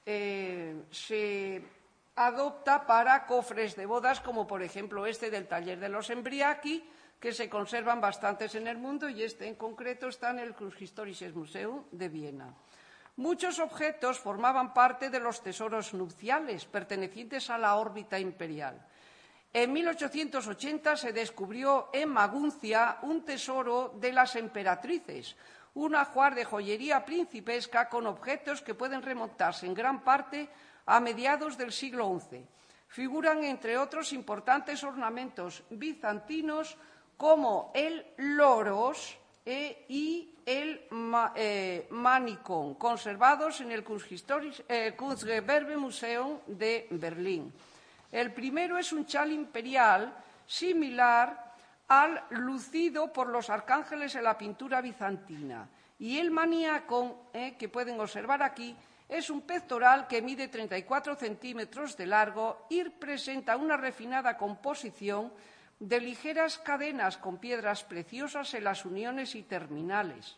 se adopta para cofres de bodas, como por ejemplo este del taller de los Embriachi, que se conservan bastantes en el mundo, y este en concreto está en el Kunsthistorisches Museum de Viena. Muchos objetos formaban parte de los tesoros nupciales pertenecientes a la órbita imperial. En 1880 se descubrió en Maguncia un tesoro de las emperatrices, un ajuar de joyería principesca con objetos que pueden remontarse en gran parte a mediados del siglo XI. Figuran, entre otros, importantes ornamentos bizantinos como el loros, y el Manicón, conservados en el Kunstgewerbemuseum de Berlín. El primero es un chal imperial similar al lucido por los arcángeles en la pintura bizantina. Y el Maniacón, que pueden observar aquí, es un pectoral que mide 34 centímetros de largo y presenta una refinada composición de ligeras cadenas con piedras preciosas en las uniones y terminales.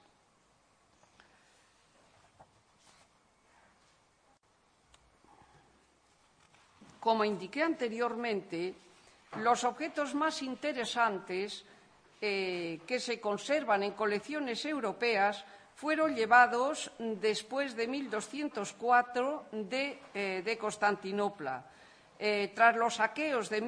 Como indiqué anteriormente, los objetos más interesantes que se conservan en colecciones europeas fueron llevados después de 1204 de Constantinopla. Tras los saqueos de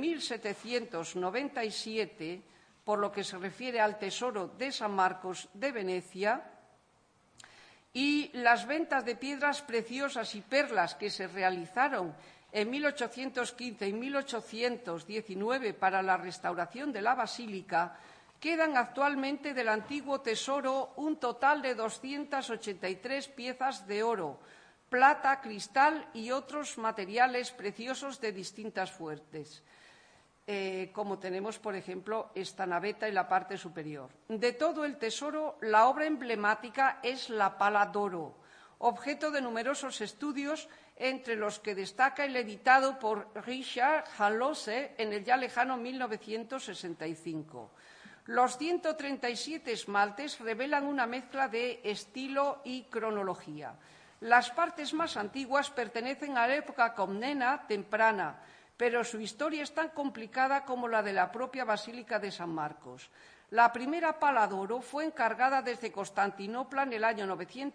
1797, por lo que se refiere al tesoro de San Marcos de Venecia, y las ventas de piedras preciosas y perlas que se realizaron en 1815 y 1819 para la restauración de la basílica, quedan actualmente del antiguo tesoro un total de 283 piezas de oro, plata, cristal y otros materiales preciosos de distintas fuentes, como tenemos, por ejemplo, esta naveta en la parte superior. De todo el tesoro, la obra emblemática es la pala d'oro, objeto de numerosos estudios, entre los que destaca el editado por Richard Hallose en el ya lejano 1965. Los 137 esmaltes revelan una mezcla de estilo y cronología. Las partes más antiguas pertenecen a la época comnena temprana, pero su historia es tan complicada como la de la propia Basílica de San Marcos. La primera pala d'oro fue encargada desde Constantinopla en el año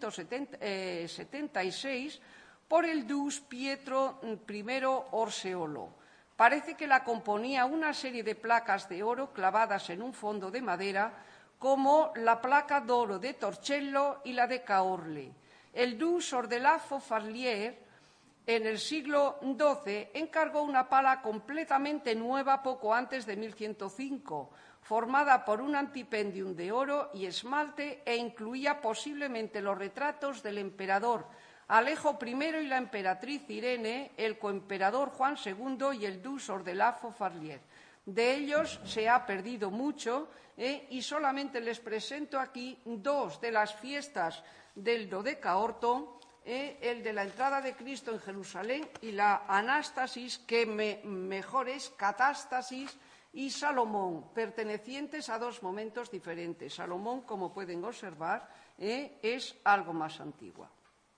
976 por el dux Pietro I Orseolo. Parece que la componía una serie de placas de oro clavadas en un fondo de madera, como la placa d'oro de Torcello y la de Caorle. El dux Ordelafo Farlier, en el siglo XII, encargó una pala completamente nueva poco antes de 1105, formada por un antipendium de oro y esmalte, e incluía posiblemente los retratos del emperador Alejo I y la emperatriz Irene, el coemperador Juan II y el dux Ordelafo Farlier. De ellos se ha perdido mucho y solamente les presento aquí dos de las fiestas del Dodecaorto, el de la entrada de Cristo en Jerusalén y la Anástasis, que mejor es Catástasis, y Salomón, pertenecientes a dos momentos diferentes. Salomón, como pueden observar, es algo más antigua.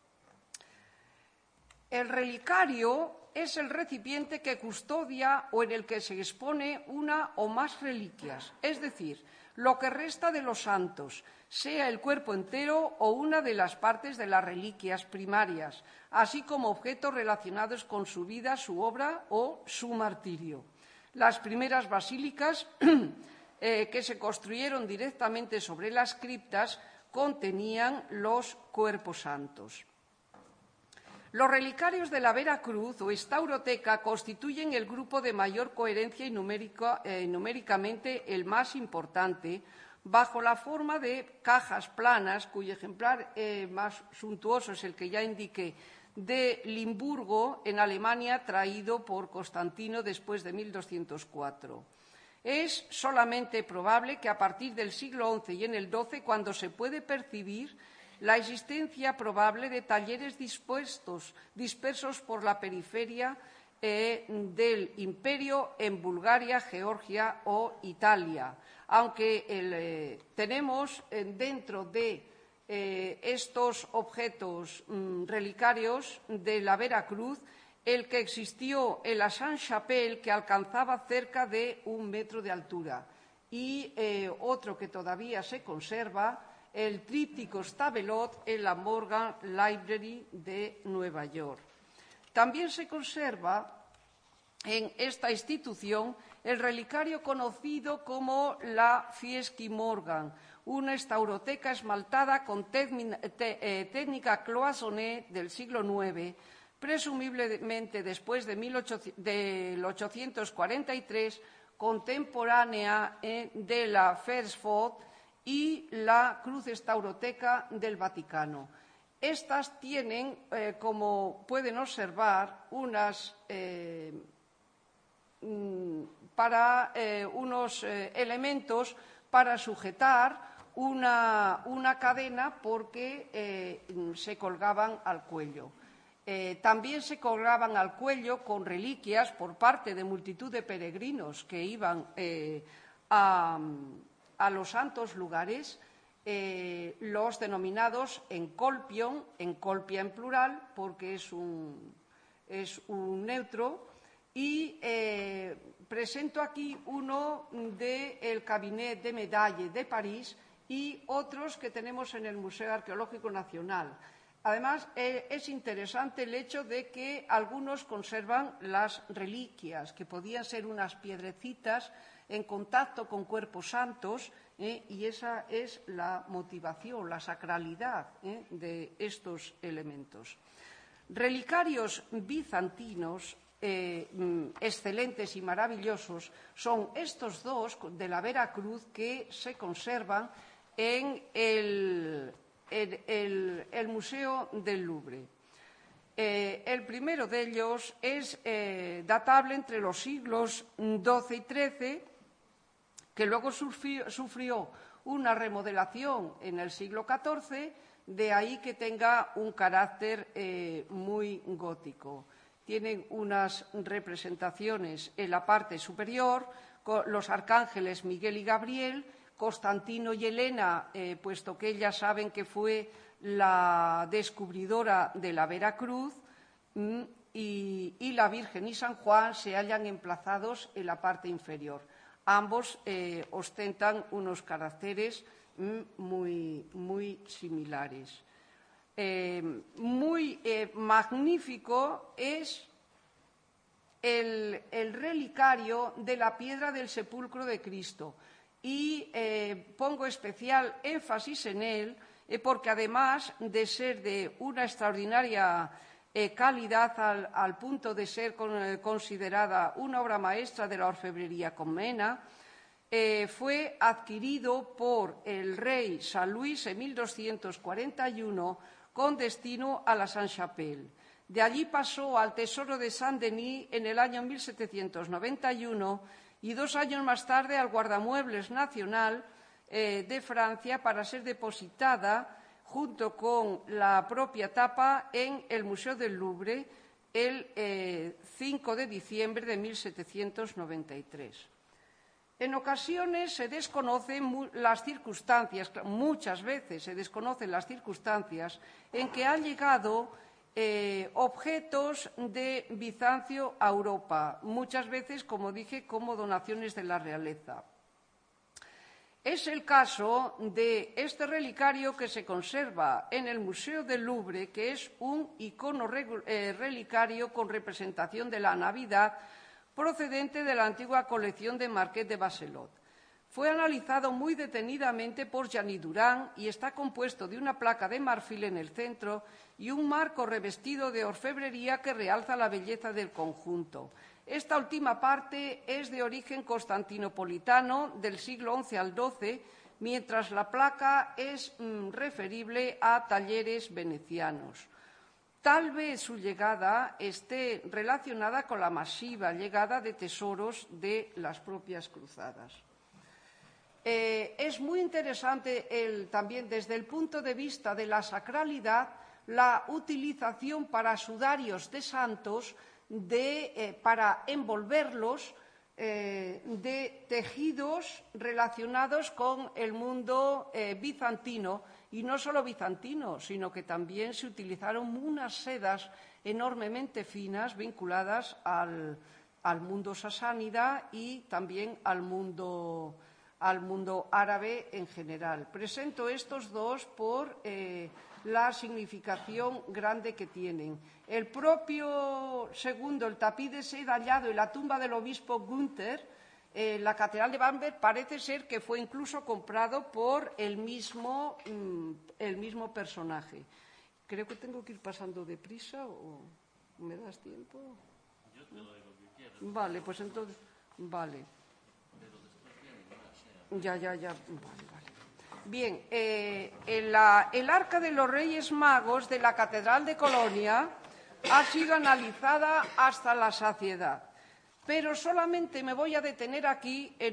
El relicario es el recipiente que custodia o en el que se expone una o más reliquias, es decir, lo que resta de los santos, sea el cuerpo entero o una de las partes de las reliquias primarias, así como objetos relacionados con su vida, su obra o su martirio. Las primeras basílicas que se construyeron directamente sobre las criptas contenían los cuerpos santos. Los relicarios de la Vera Cruz o Estauroteca constituyen el grupo de mayor coherencia y numéricamente el más importante, bajo la forma de cajas planas, cuyo ejemplar más suntuoso es el que ya indiqué, de Limburgo, en Alemania, traído por Constantino después de 1204. Es solamente probable que a partir del siglo XI y en el XII, cuando se puede percibir la existencia probable de talleres dispersos por la periferia del imperio en Bulgaria, Georgia o Italia, aunque tenemos dentro de estos objetos relicarios de la Vera Cruz el que existió en la Sainte-Chapelle, que alcanzaba cerca de 1 metro de altura, y otro que todavía se conserva, el tríptico Stavelot en la Morgan Library de Nueva York. También se conserva en esta institución el relicario conocido como la Fieschi Morgan, una estauroteca esmaltada con técnica cloisonnée del siglo IX, presumiblemente después del 843, contemporánea de la Fersford, y la Cruz Estauroteca del Vaticano. Estas tienen, como pueden observar, unos elementos para sujetar una cadena porque se colgaban al cuello. También se colgaban al cuello con reliquias por parte de multitud de peregrinos que iban a los santos lugares, los denominados encolpion, encolpia en plural porque es un neutro, y presento aquí uno del Cabinet de Medaille de París y otros que tenemos en el Museo Arqueológico Nacional. Además, es interesante el hecho de que algunos conservan las reliquias, que podían ser unas piedrecitas en contacto con cuerpos santos, y esa es la motivación, la sacralidad de estos elementos. Relicarios bizantinos excelentes y maravillosos son estos dos de la Veracruz que se conservan en el Museo del Louvre. El primero de ellos es datable entre los siglos XII y XIII, que luego sufrió una remodelación en el siglo XIV, de ahí que tenga un carácter muy gótico. Tienen unas representaciones en la parte superior, con los arcángeles Miguel y Gabriel, Constantino y Helena, puesto que ellas saben que fue la descubridora de la Veracruz, y la Virgen y San Juan se hallan emplazados en la parte inferior. Ambos ostentan unos caracteres muy similares. Muy magnífico es el relicario de la piedra del sepulcro de Cristo, y pongo especial énfasis en él porque, además de ser de una extraordinaria calidad al punto de ser considerada una obra maestra de la orfebrería comnena, fue adquirido por el rey San Luis en 1241 con destino a la Sainte-Chapelle. De allí pasó al Tesoro de Saint-Denis en el año 1791 y 2 años más tarde al Guardamuebles Nacional de Francia para ser depositada junto con la propia tapa en el Museo del Louvre el 5 de diciembre de 1793. En ocasiones se desconocen las circunstancias, muchas veces se desconocen las circunstancias en que han llegado objetos de Bizancio a Europa, muchas veces, como dije, como donaciones de la realeza. Es el caso de este relicario que se conserva en el Museo del Louvre, que es un icono relicario con representación de la Navidad procedente de la antigua colección de Marqués de Baselot. Fue analizado muy detenidamente por Gianni Durán y está compuesto de una placa de marfil en el centro y un marco revestido de orfebrería que realza la belleza del conjunto. Esta última parte es de origen constantinopolitano del siglo XI al XII, mientras la placa es referible a talleres venecianos. Tal vez su llegada esté relacionada con la masiva llegada de tesoros de las propias cruzadas. Es muy interesante también desde el punto de vista de la sacralidad la utilización para sudarios de santos para envolverlos de tejidos relacionados con el mundo bizantino, y no solo bizantino, sino que también se utilizaron unas sedas enormemente finas vinculadas al mundo sasánida y también al mundo árabe en general. Presento estos dos por la significación grande que tienen. El propio segundo, el tapiz de seda hallado en la tumba del obispo Günther, la catedral de Bamberg, parece ser que fue incluso comprado por el mismo personaje. Creo que tengo que ir pasando deprisa, ¿o me das tiempo? Yo te doy lo que quieras. Vale, pues entonces, vale. Pero después viene más, Ya. Vale. Bien, el Arca de los Reyes Magos de la Catedral de Colonia ha sido analizada hasta la saciedad, pero solamente me voy a detener aquí en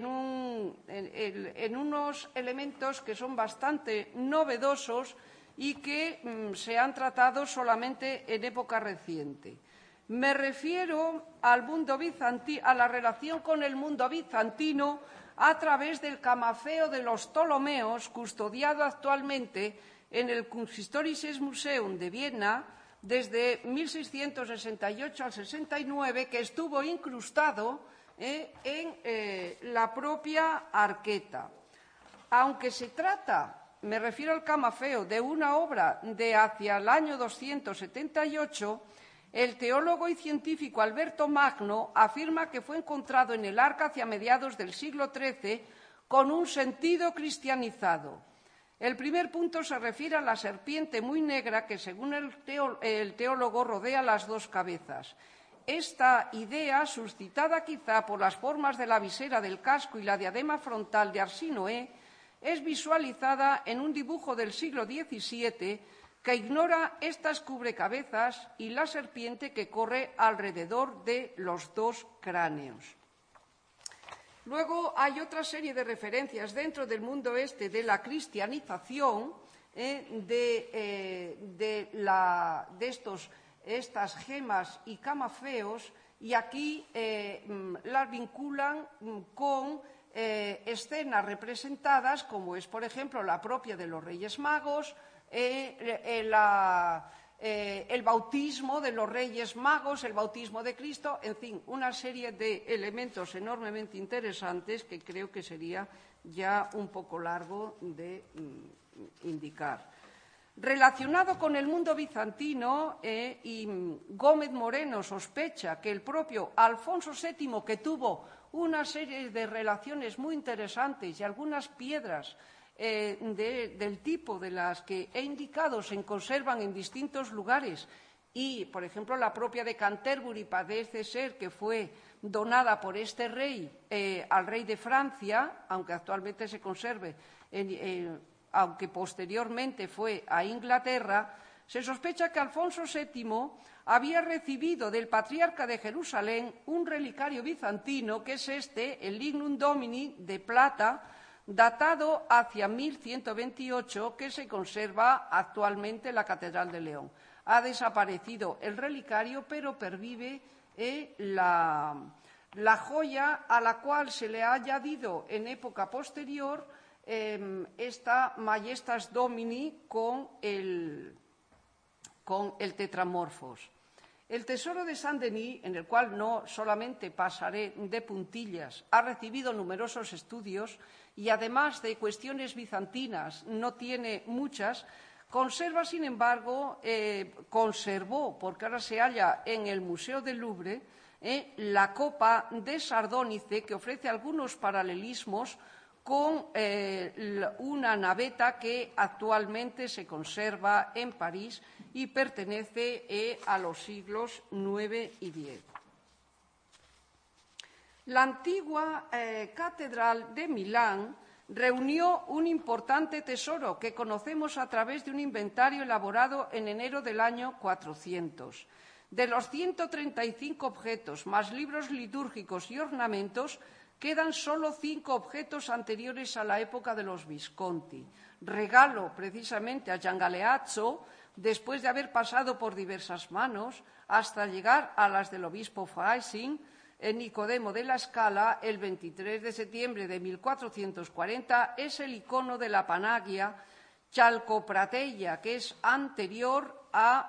unos elementos que son bastante novedosos y que se han tratado solamente en época reciente. Me refiero al mundo bizantino, a la relación con el mundo bizantino a través del camafeo de los Ptolomeos, custodiado actualmente en el Kunsthistorisches Museum de Viena desde 1668 al 69, que estuvo incrustado en la propia arqueta. Aunque se trata, me refiero al camafeo, de una obra de hacia el año 278, el teólogo y científico Alberto Magno afirma que fue encontrado en el arca hacia mediados del siglo XIII con un sentido cristianizado. El primer punto se refiere a la serpiente muy negra que, según el teólogo, rodea las dos cabezas. Esta idea, suscitada quizá por las formas de la visera del casco y la diadema frontal de Arsinoe, es visualizada en un dibujo del siglo XVII que ignora estas cubrecabezas y la serpiente que corre alrededor de los dos cráneos. Luego hay otra serie de referencias dentro del mundo de la cristianización estas gemas y camafeos, y aquí las vinculan con escenas representadas, como es, por ejemplo, la propia de los Reyes Magos, el bautismo de los Reyes Magos, el bautismo de Cristo, en fin, una serie de elementos enormemente interesantes que creo que sería ya un poco largo de indicar. Relacionado con el mundo bizantino, y Gómez Moreno sospecha que el propio Alfonso VII, que tuvo una serie de relaciones muy interesantes y algunas piedras del tipo de las que he indicado se conservan en distintos lugares y, por ejemplo, la propia de Canterbury parece ser que fue donada por este rey al rey de Francia, aunque actualmente se conserve, aunque posteriormente fue a Inglaterra. Se sospecha que Alfonso VII había recibido del patriarca de Jerusalén un relicario bizantino, que es el Lignum Domini de plata, datado hacia 1128, que se conserva actualmente en la Catedral de León. Ha desaparecido el relicario, pero pervive la joya, a la cual se le ha añadido en época posterior esta Majestas Domini con el tetramorfos. El tesoro de Saint-Denis, en el cual no solamente pasaré de puntillas, ha recibido numerosos estudios y, además de cuestiones bizantinas, no tiene muchas. Conserva, sin embargo, conservó, porque ahora se halla en el Museo del Louvre, la copa de Sardónice, que ofrece algunos paralelismos con una naveta que actualmente se conserva en París y pertenece a los siglos IX y X. La antigua catedral de Milán reunió un importante tesoro que conocemos a través de un inventario elaborado en enero del año 400. De los 135 objetos, más libros litúrgicos y ornamentos, quedan solo 5 objetos anteriores a la época de los Visconti. Regalo precisamente a Gian Galeazzo, después de haber pasado por diversas manos, hasta llegar a las del obispo Freising, en Nicodemo de la Scala, el 23 de septiembre de 1440, es el icono de la Panagia Chalcopratella, que es anterior a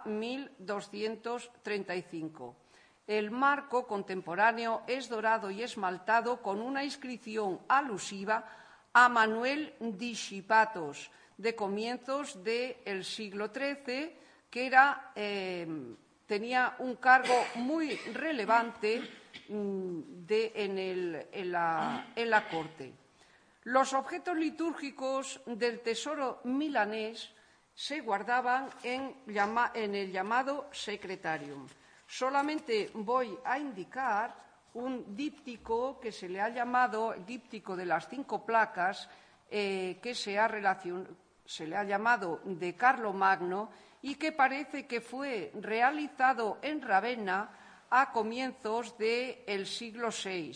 1235. El marco contemporáneo es dorado y esmaltado con una inscripción alusiva a Manuel Discipatos, de comienzos del siglo XIII, que tenía un cargo muy relevante en la corte. Los objetos litúrgicos del tesoro milanés se guardaban en el llamado secretarium. Solamente voy a indicar un díptico que se le ha llamado díptico de las 5 placas, que se le ha llamado de Carlomagno y que parece que fue realizado en Ravenna a comienzos del siglo VI.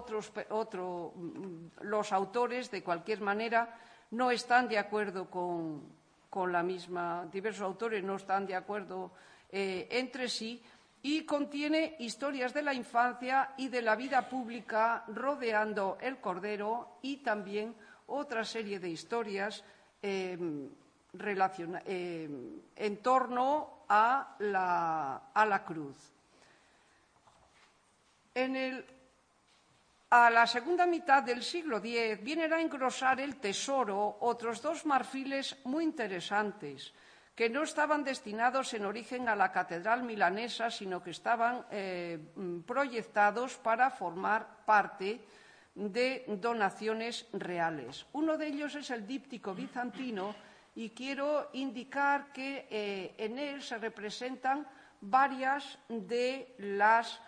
Los autores, de cualquier manera, no están de acuerdo con la misma, diversos autores no están de acuerdo entre sí, y contiene historias de la infancia y de la vida pública rodeando el Cordero y también otra serie de historias en torno a la cruz. A la segunda mitad del siglo X vienen a engrosar el tesoro otros dos marfiles muy interesantes, que no estaban destinados en origen a la catedral milanesa, sino que estaban proyectados para formar parte de donaciones reales. Uno de ellos es el díptico bizantino y quiero indicar que en él se representan varias de las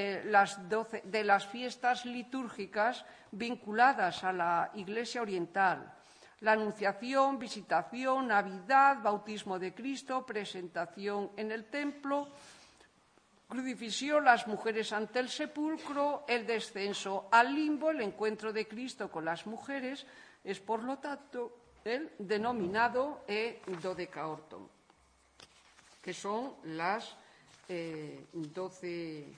fiestas litúrgicas vinculadas a la Iglesia oriental: la Anunciación, Visitación, Navidad, Bautismo de Cristo, Presentación en el Templo, Crucifixión, las mujeres ante el sepulcro, el descenso al limbo, el encuentro de Cristo con las mujeres. Es, por lo tanto, el denominado Dodecaorton, que son las 12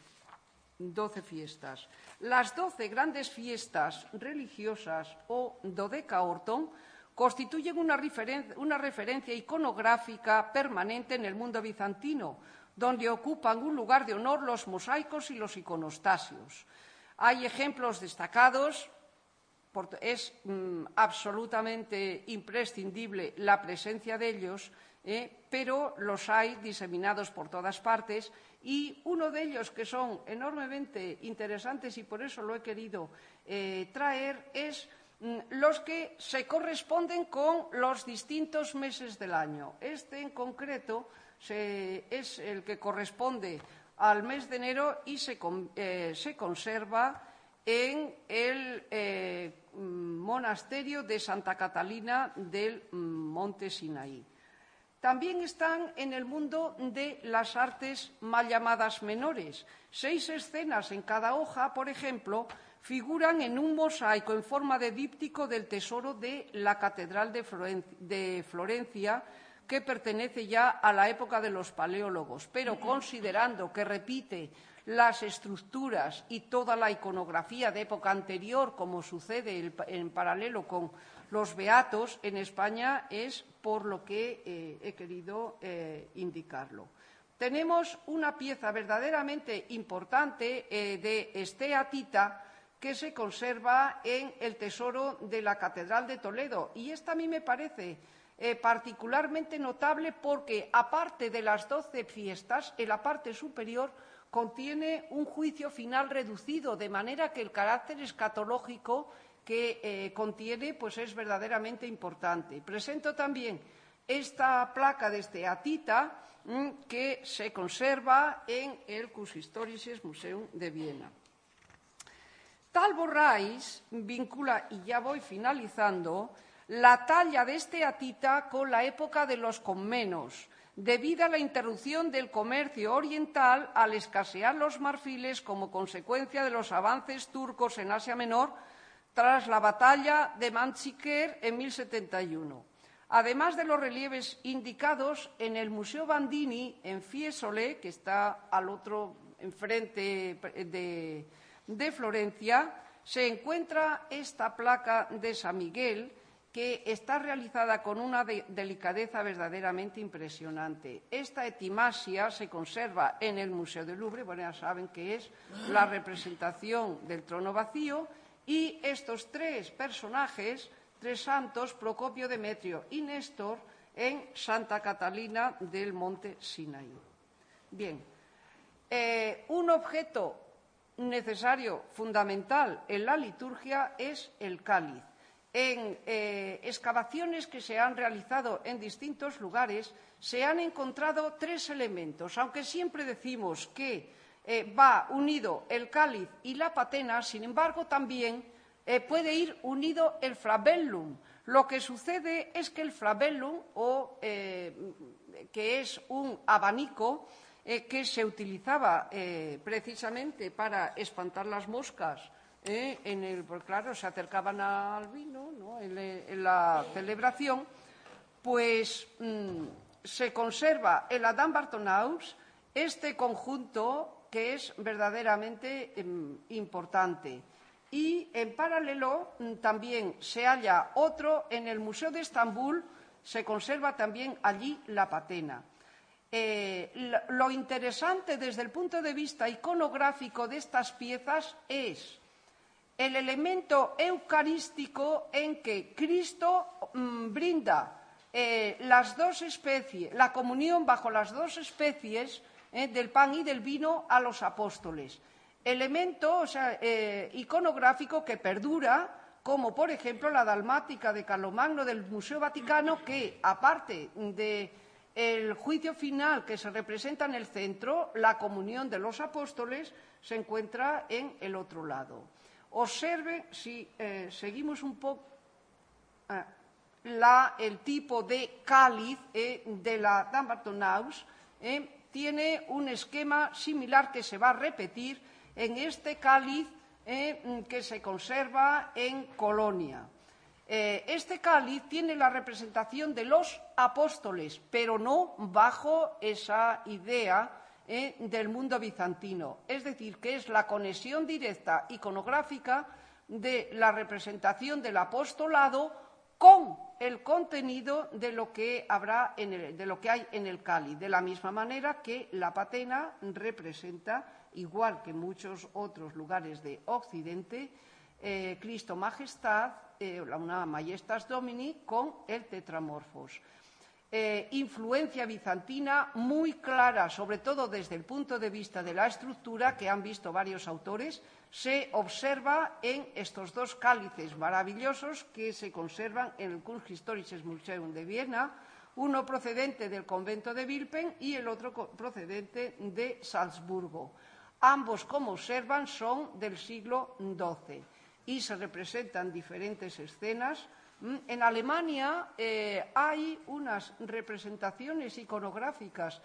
fiestas. Las 12 grandes fiestas religiosas o Dodecaorton constituyen una referencia iconográfica permanente en el mundo bizantino, donde ocupan un lugar de honor los mosaicos y los iconostasios. Hay ejemplos destacados. Es absolutamente imprescindible la presencia de ellos, pero los hay diseminados por todas partes, y uno de ellos que son enormemente interesantes y por eso lo he querido traer es los que se corresponden con los distintos meses del año. Este en concreto es el que corresponde al mes de enero y se conserva en el monasterio de Santa Catalina del Monte Sinaí. También están en el mundo de las artes mal llamadas menores. 6 escenas en cada hoja, por ejemplo, figuran en un mosaico en forma de díptico del tesoro de la Catedral de Florencia, que pertenece ya a la época de los paleólogos, pero considerando que repite las estructuras y toda la iconografía de época anterior, como sucede en paralelo con los beatos en España, es por lo que he querido indicarlo. Tenemos una pieza verdaderamente importante de esteatita que se conserva en el tesoro de la Catedral de Toledo, y esta a mí me parece particularmente notable porque, aparte de las 12 fiestas, en la parte superior contiene un juicio final reducido, de manera que el carácter escatológico que contiene pues es verdaderamente importante. Presento también esta placa de esteatita que se conserva en el Kunsthistorisches Museum de Viena. Talbot Rice vincula, y ya voy finalizando, la talla de esteatita con la época de los conmenos, debido a la interrupción del comercio oriental al escasear los marfiles como consecuencia de los avances turcos en Asia Menor tras la batalla de Manzikert en 1071. Además de los relieves indicados en el Museo Bandini en Fiesole, que está al otro enfrente de Florencia, se encuentra esta placa de San Miguel, que está realizada con una delicadeza verdaderamente impresionante. Esta etimasia se conserva en el Museo del Louvre, bueno, ya saben que es la representación del trono vacío, y estos 3 personajes, 3 santos, Procopio, Demetrio y Néstor, en Santa Catalina del Monte Sinaí. Bien, un objeto necesario, fundamental en la liturgia es el cáliz. En excavaciones que se han realizado en distintos lugares se han encontrado 3 elementos, aunque siempre decimos que va unido el cáliz y la patena, sin embargo también puede ir unido el flabellum. Lo que sucede es que el flabellum, que es un abanico que se utilizaba precisamente para espantar las moscas, porque claro, se acercaban al vino, ¿no?, en la celebración, pues se conserva en la Dunbarton-House este conjunto que es verdaderamente importante. Y en paralelo también se halla otro en el Museo de Estambul, se conserva también allí la patena. Lo interesante desde el punto de vista iconográfico de estas piezas es el elemento eucarístico en que Cristo brinda las dos especies, la comunión bajo las dos especies del pan y del vino a los apóstoles. Elemento iconográfico que perdura, como por ejemplo la dalmática de Carlomagno del Museo Vaticano, que aparte del juicio final que se representa en el centro, la comunión de los apóstoles se encuentra en el otro lado. Observe, si seguimos un poco el tipo de cáliz de la Dunbarton-House, tiene un esquema similar que se va a repetir en este cáliz que se conserva en Colonia. Este cáliz tiene la representación de los apóstoles, pero no bajo esa idea del mundo bizantino. Es decir, que es la conexión directa iconográfica de la representación del apostolado con el contenido de lo que hay en el cáliz, de la misma manera que la patena representa, igual que en muchos otros lugares de Occidente, Cristo Majestad, una Majestas Domini con el tetramorfos. Influencia bizantina muy clara, sobre todo desde el punto de vista de la estructura, que han visto varios autores, se observa en estos dos cálices maravillosos que se conservan en el Kunsthistorisches Museum de Viena, uno procedente del convento de Wilpen y el otro procedente de Salzburgo. Ambos, como observan, son del siglo XII y se representan diferentes escenas. En Alemania hay unas representaciones iconográficas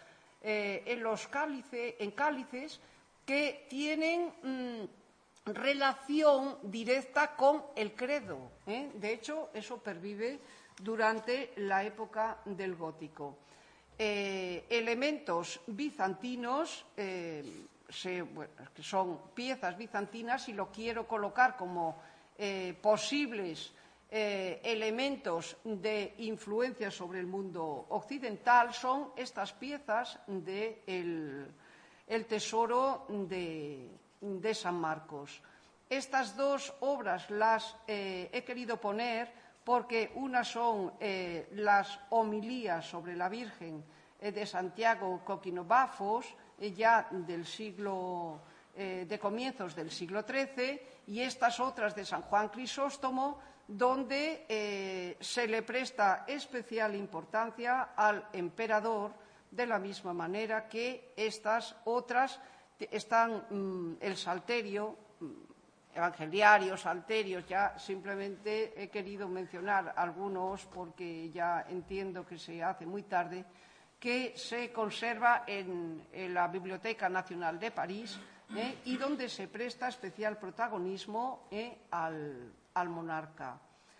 en cálices que tienen relación directa con el credo. De hecho, eso pervive durante la época del gótico. Elementos bizantinos, que son piezas bizantinas, y lo quiero colocar como posibles elementos de influencia sobre el mundo occidental, son estas piezas del tesoro de San Marcos. Estas dos obras las he querido poner porque unas son las homilías sobre la Virgen de Santiago Coquinobafos, ya del siglo de comienzos del siglo XIII, y estas otras de San Juan Crisóstomo, donde se le presta especial importancia al emperador, de la misma manera que estas otras están el salterio, evangeliarios, salterios. Ya simplemente he querido mencionar algunos porque ya entiendo que se hace muy tarde, que se conserva en la Biblioteca Nacional de París y donde se presta especial protagonismo al monarca.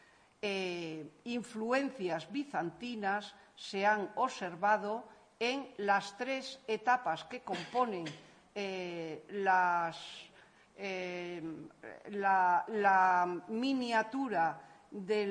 Influencias bizantinas se han observado en las tres etapas que componen la miniatura de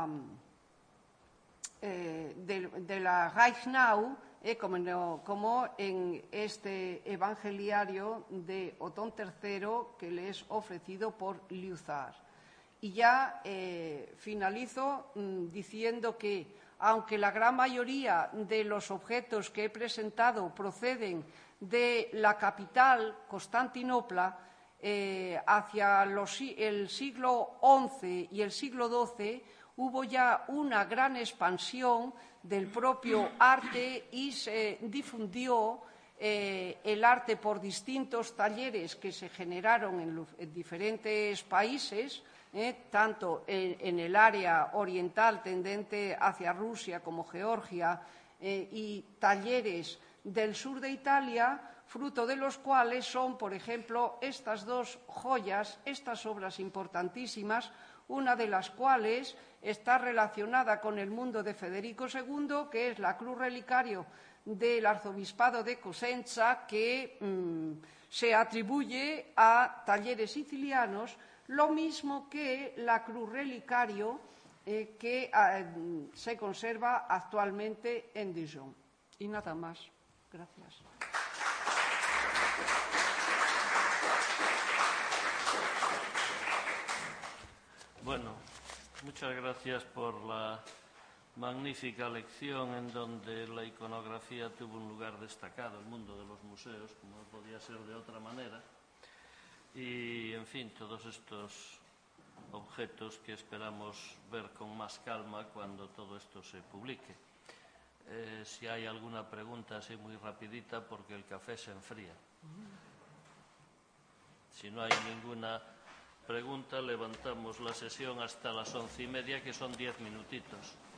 la Reichenau, como en este evangeliario de Otón III que le es ofrecido por Liudhard. Y ya finalizo diciendo que, aunque la gran mayoría de los objetos que he presentado proceden de la capital, Constantinopla, hacia el siglo XI y el siglo XII hubo ya una gran expansión del propio arte y se difundió el arte por distintos talleres que se generaron en diferentes países, tanto en el área oriental tendente hacia Rusia como Georgia y talleres del sur de Italia, fruto de los cuales son, por ejemplo, estas dos joyas, estas obras importantísimas, una de las cuales está relacionada con el mundo de Federico II, que es la cruz relicario del arzobispado de Cosenza, que se atribuye a talleres sicilianos, lo mismo que la cruz relicario que se conserva actualmente en Dijon. Y nada más. Gracias. Bueno, muchas gracias por la magnífica lección en donde la iconografía tuvo un lugar destacado, el mundo de los museos, como no podía ser de otra manera. Y, en fin, todos estos objetos que esperamos ver con más calma cuando todo esto se publique. Si hay alguna pregunta así muy rapidita, porque el café se enfría. Si no hay ninguna pregunta, levantamos la sesión hasta las 11:30, que son 10 minutitos.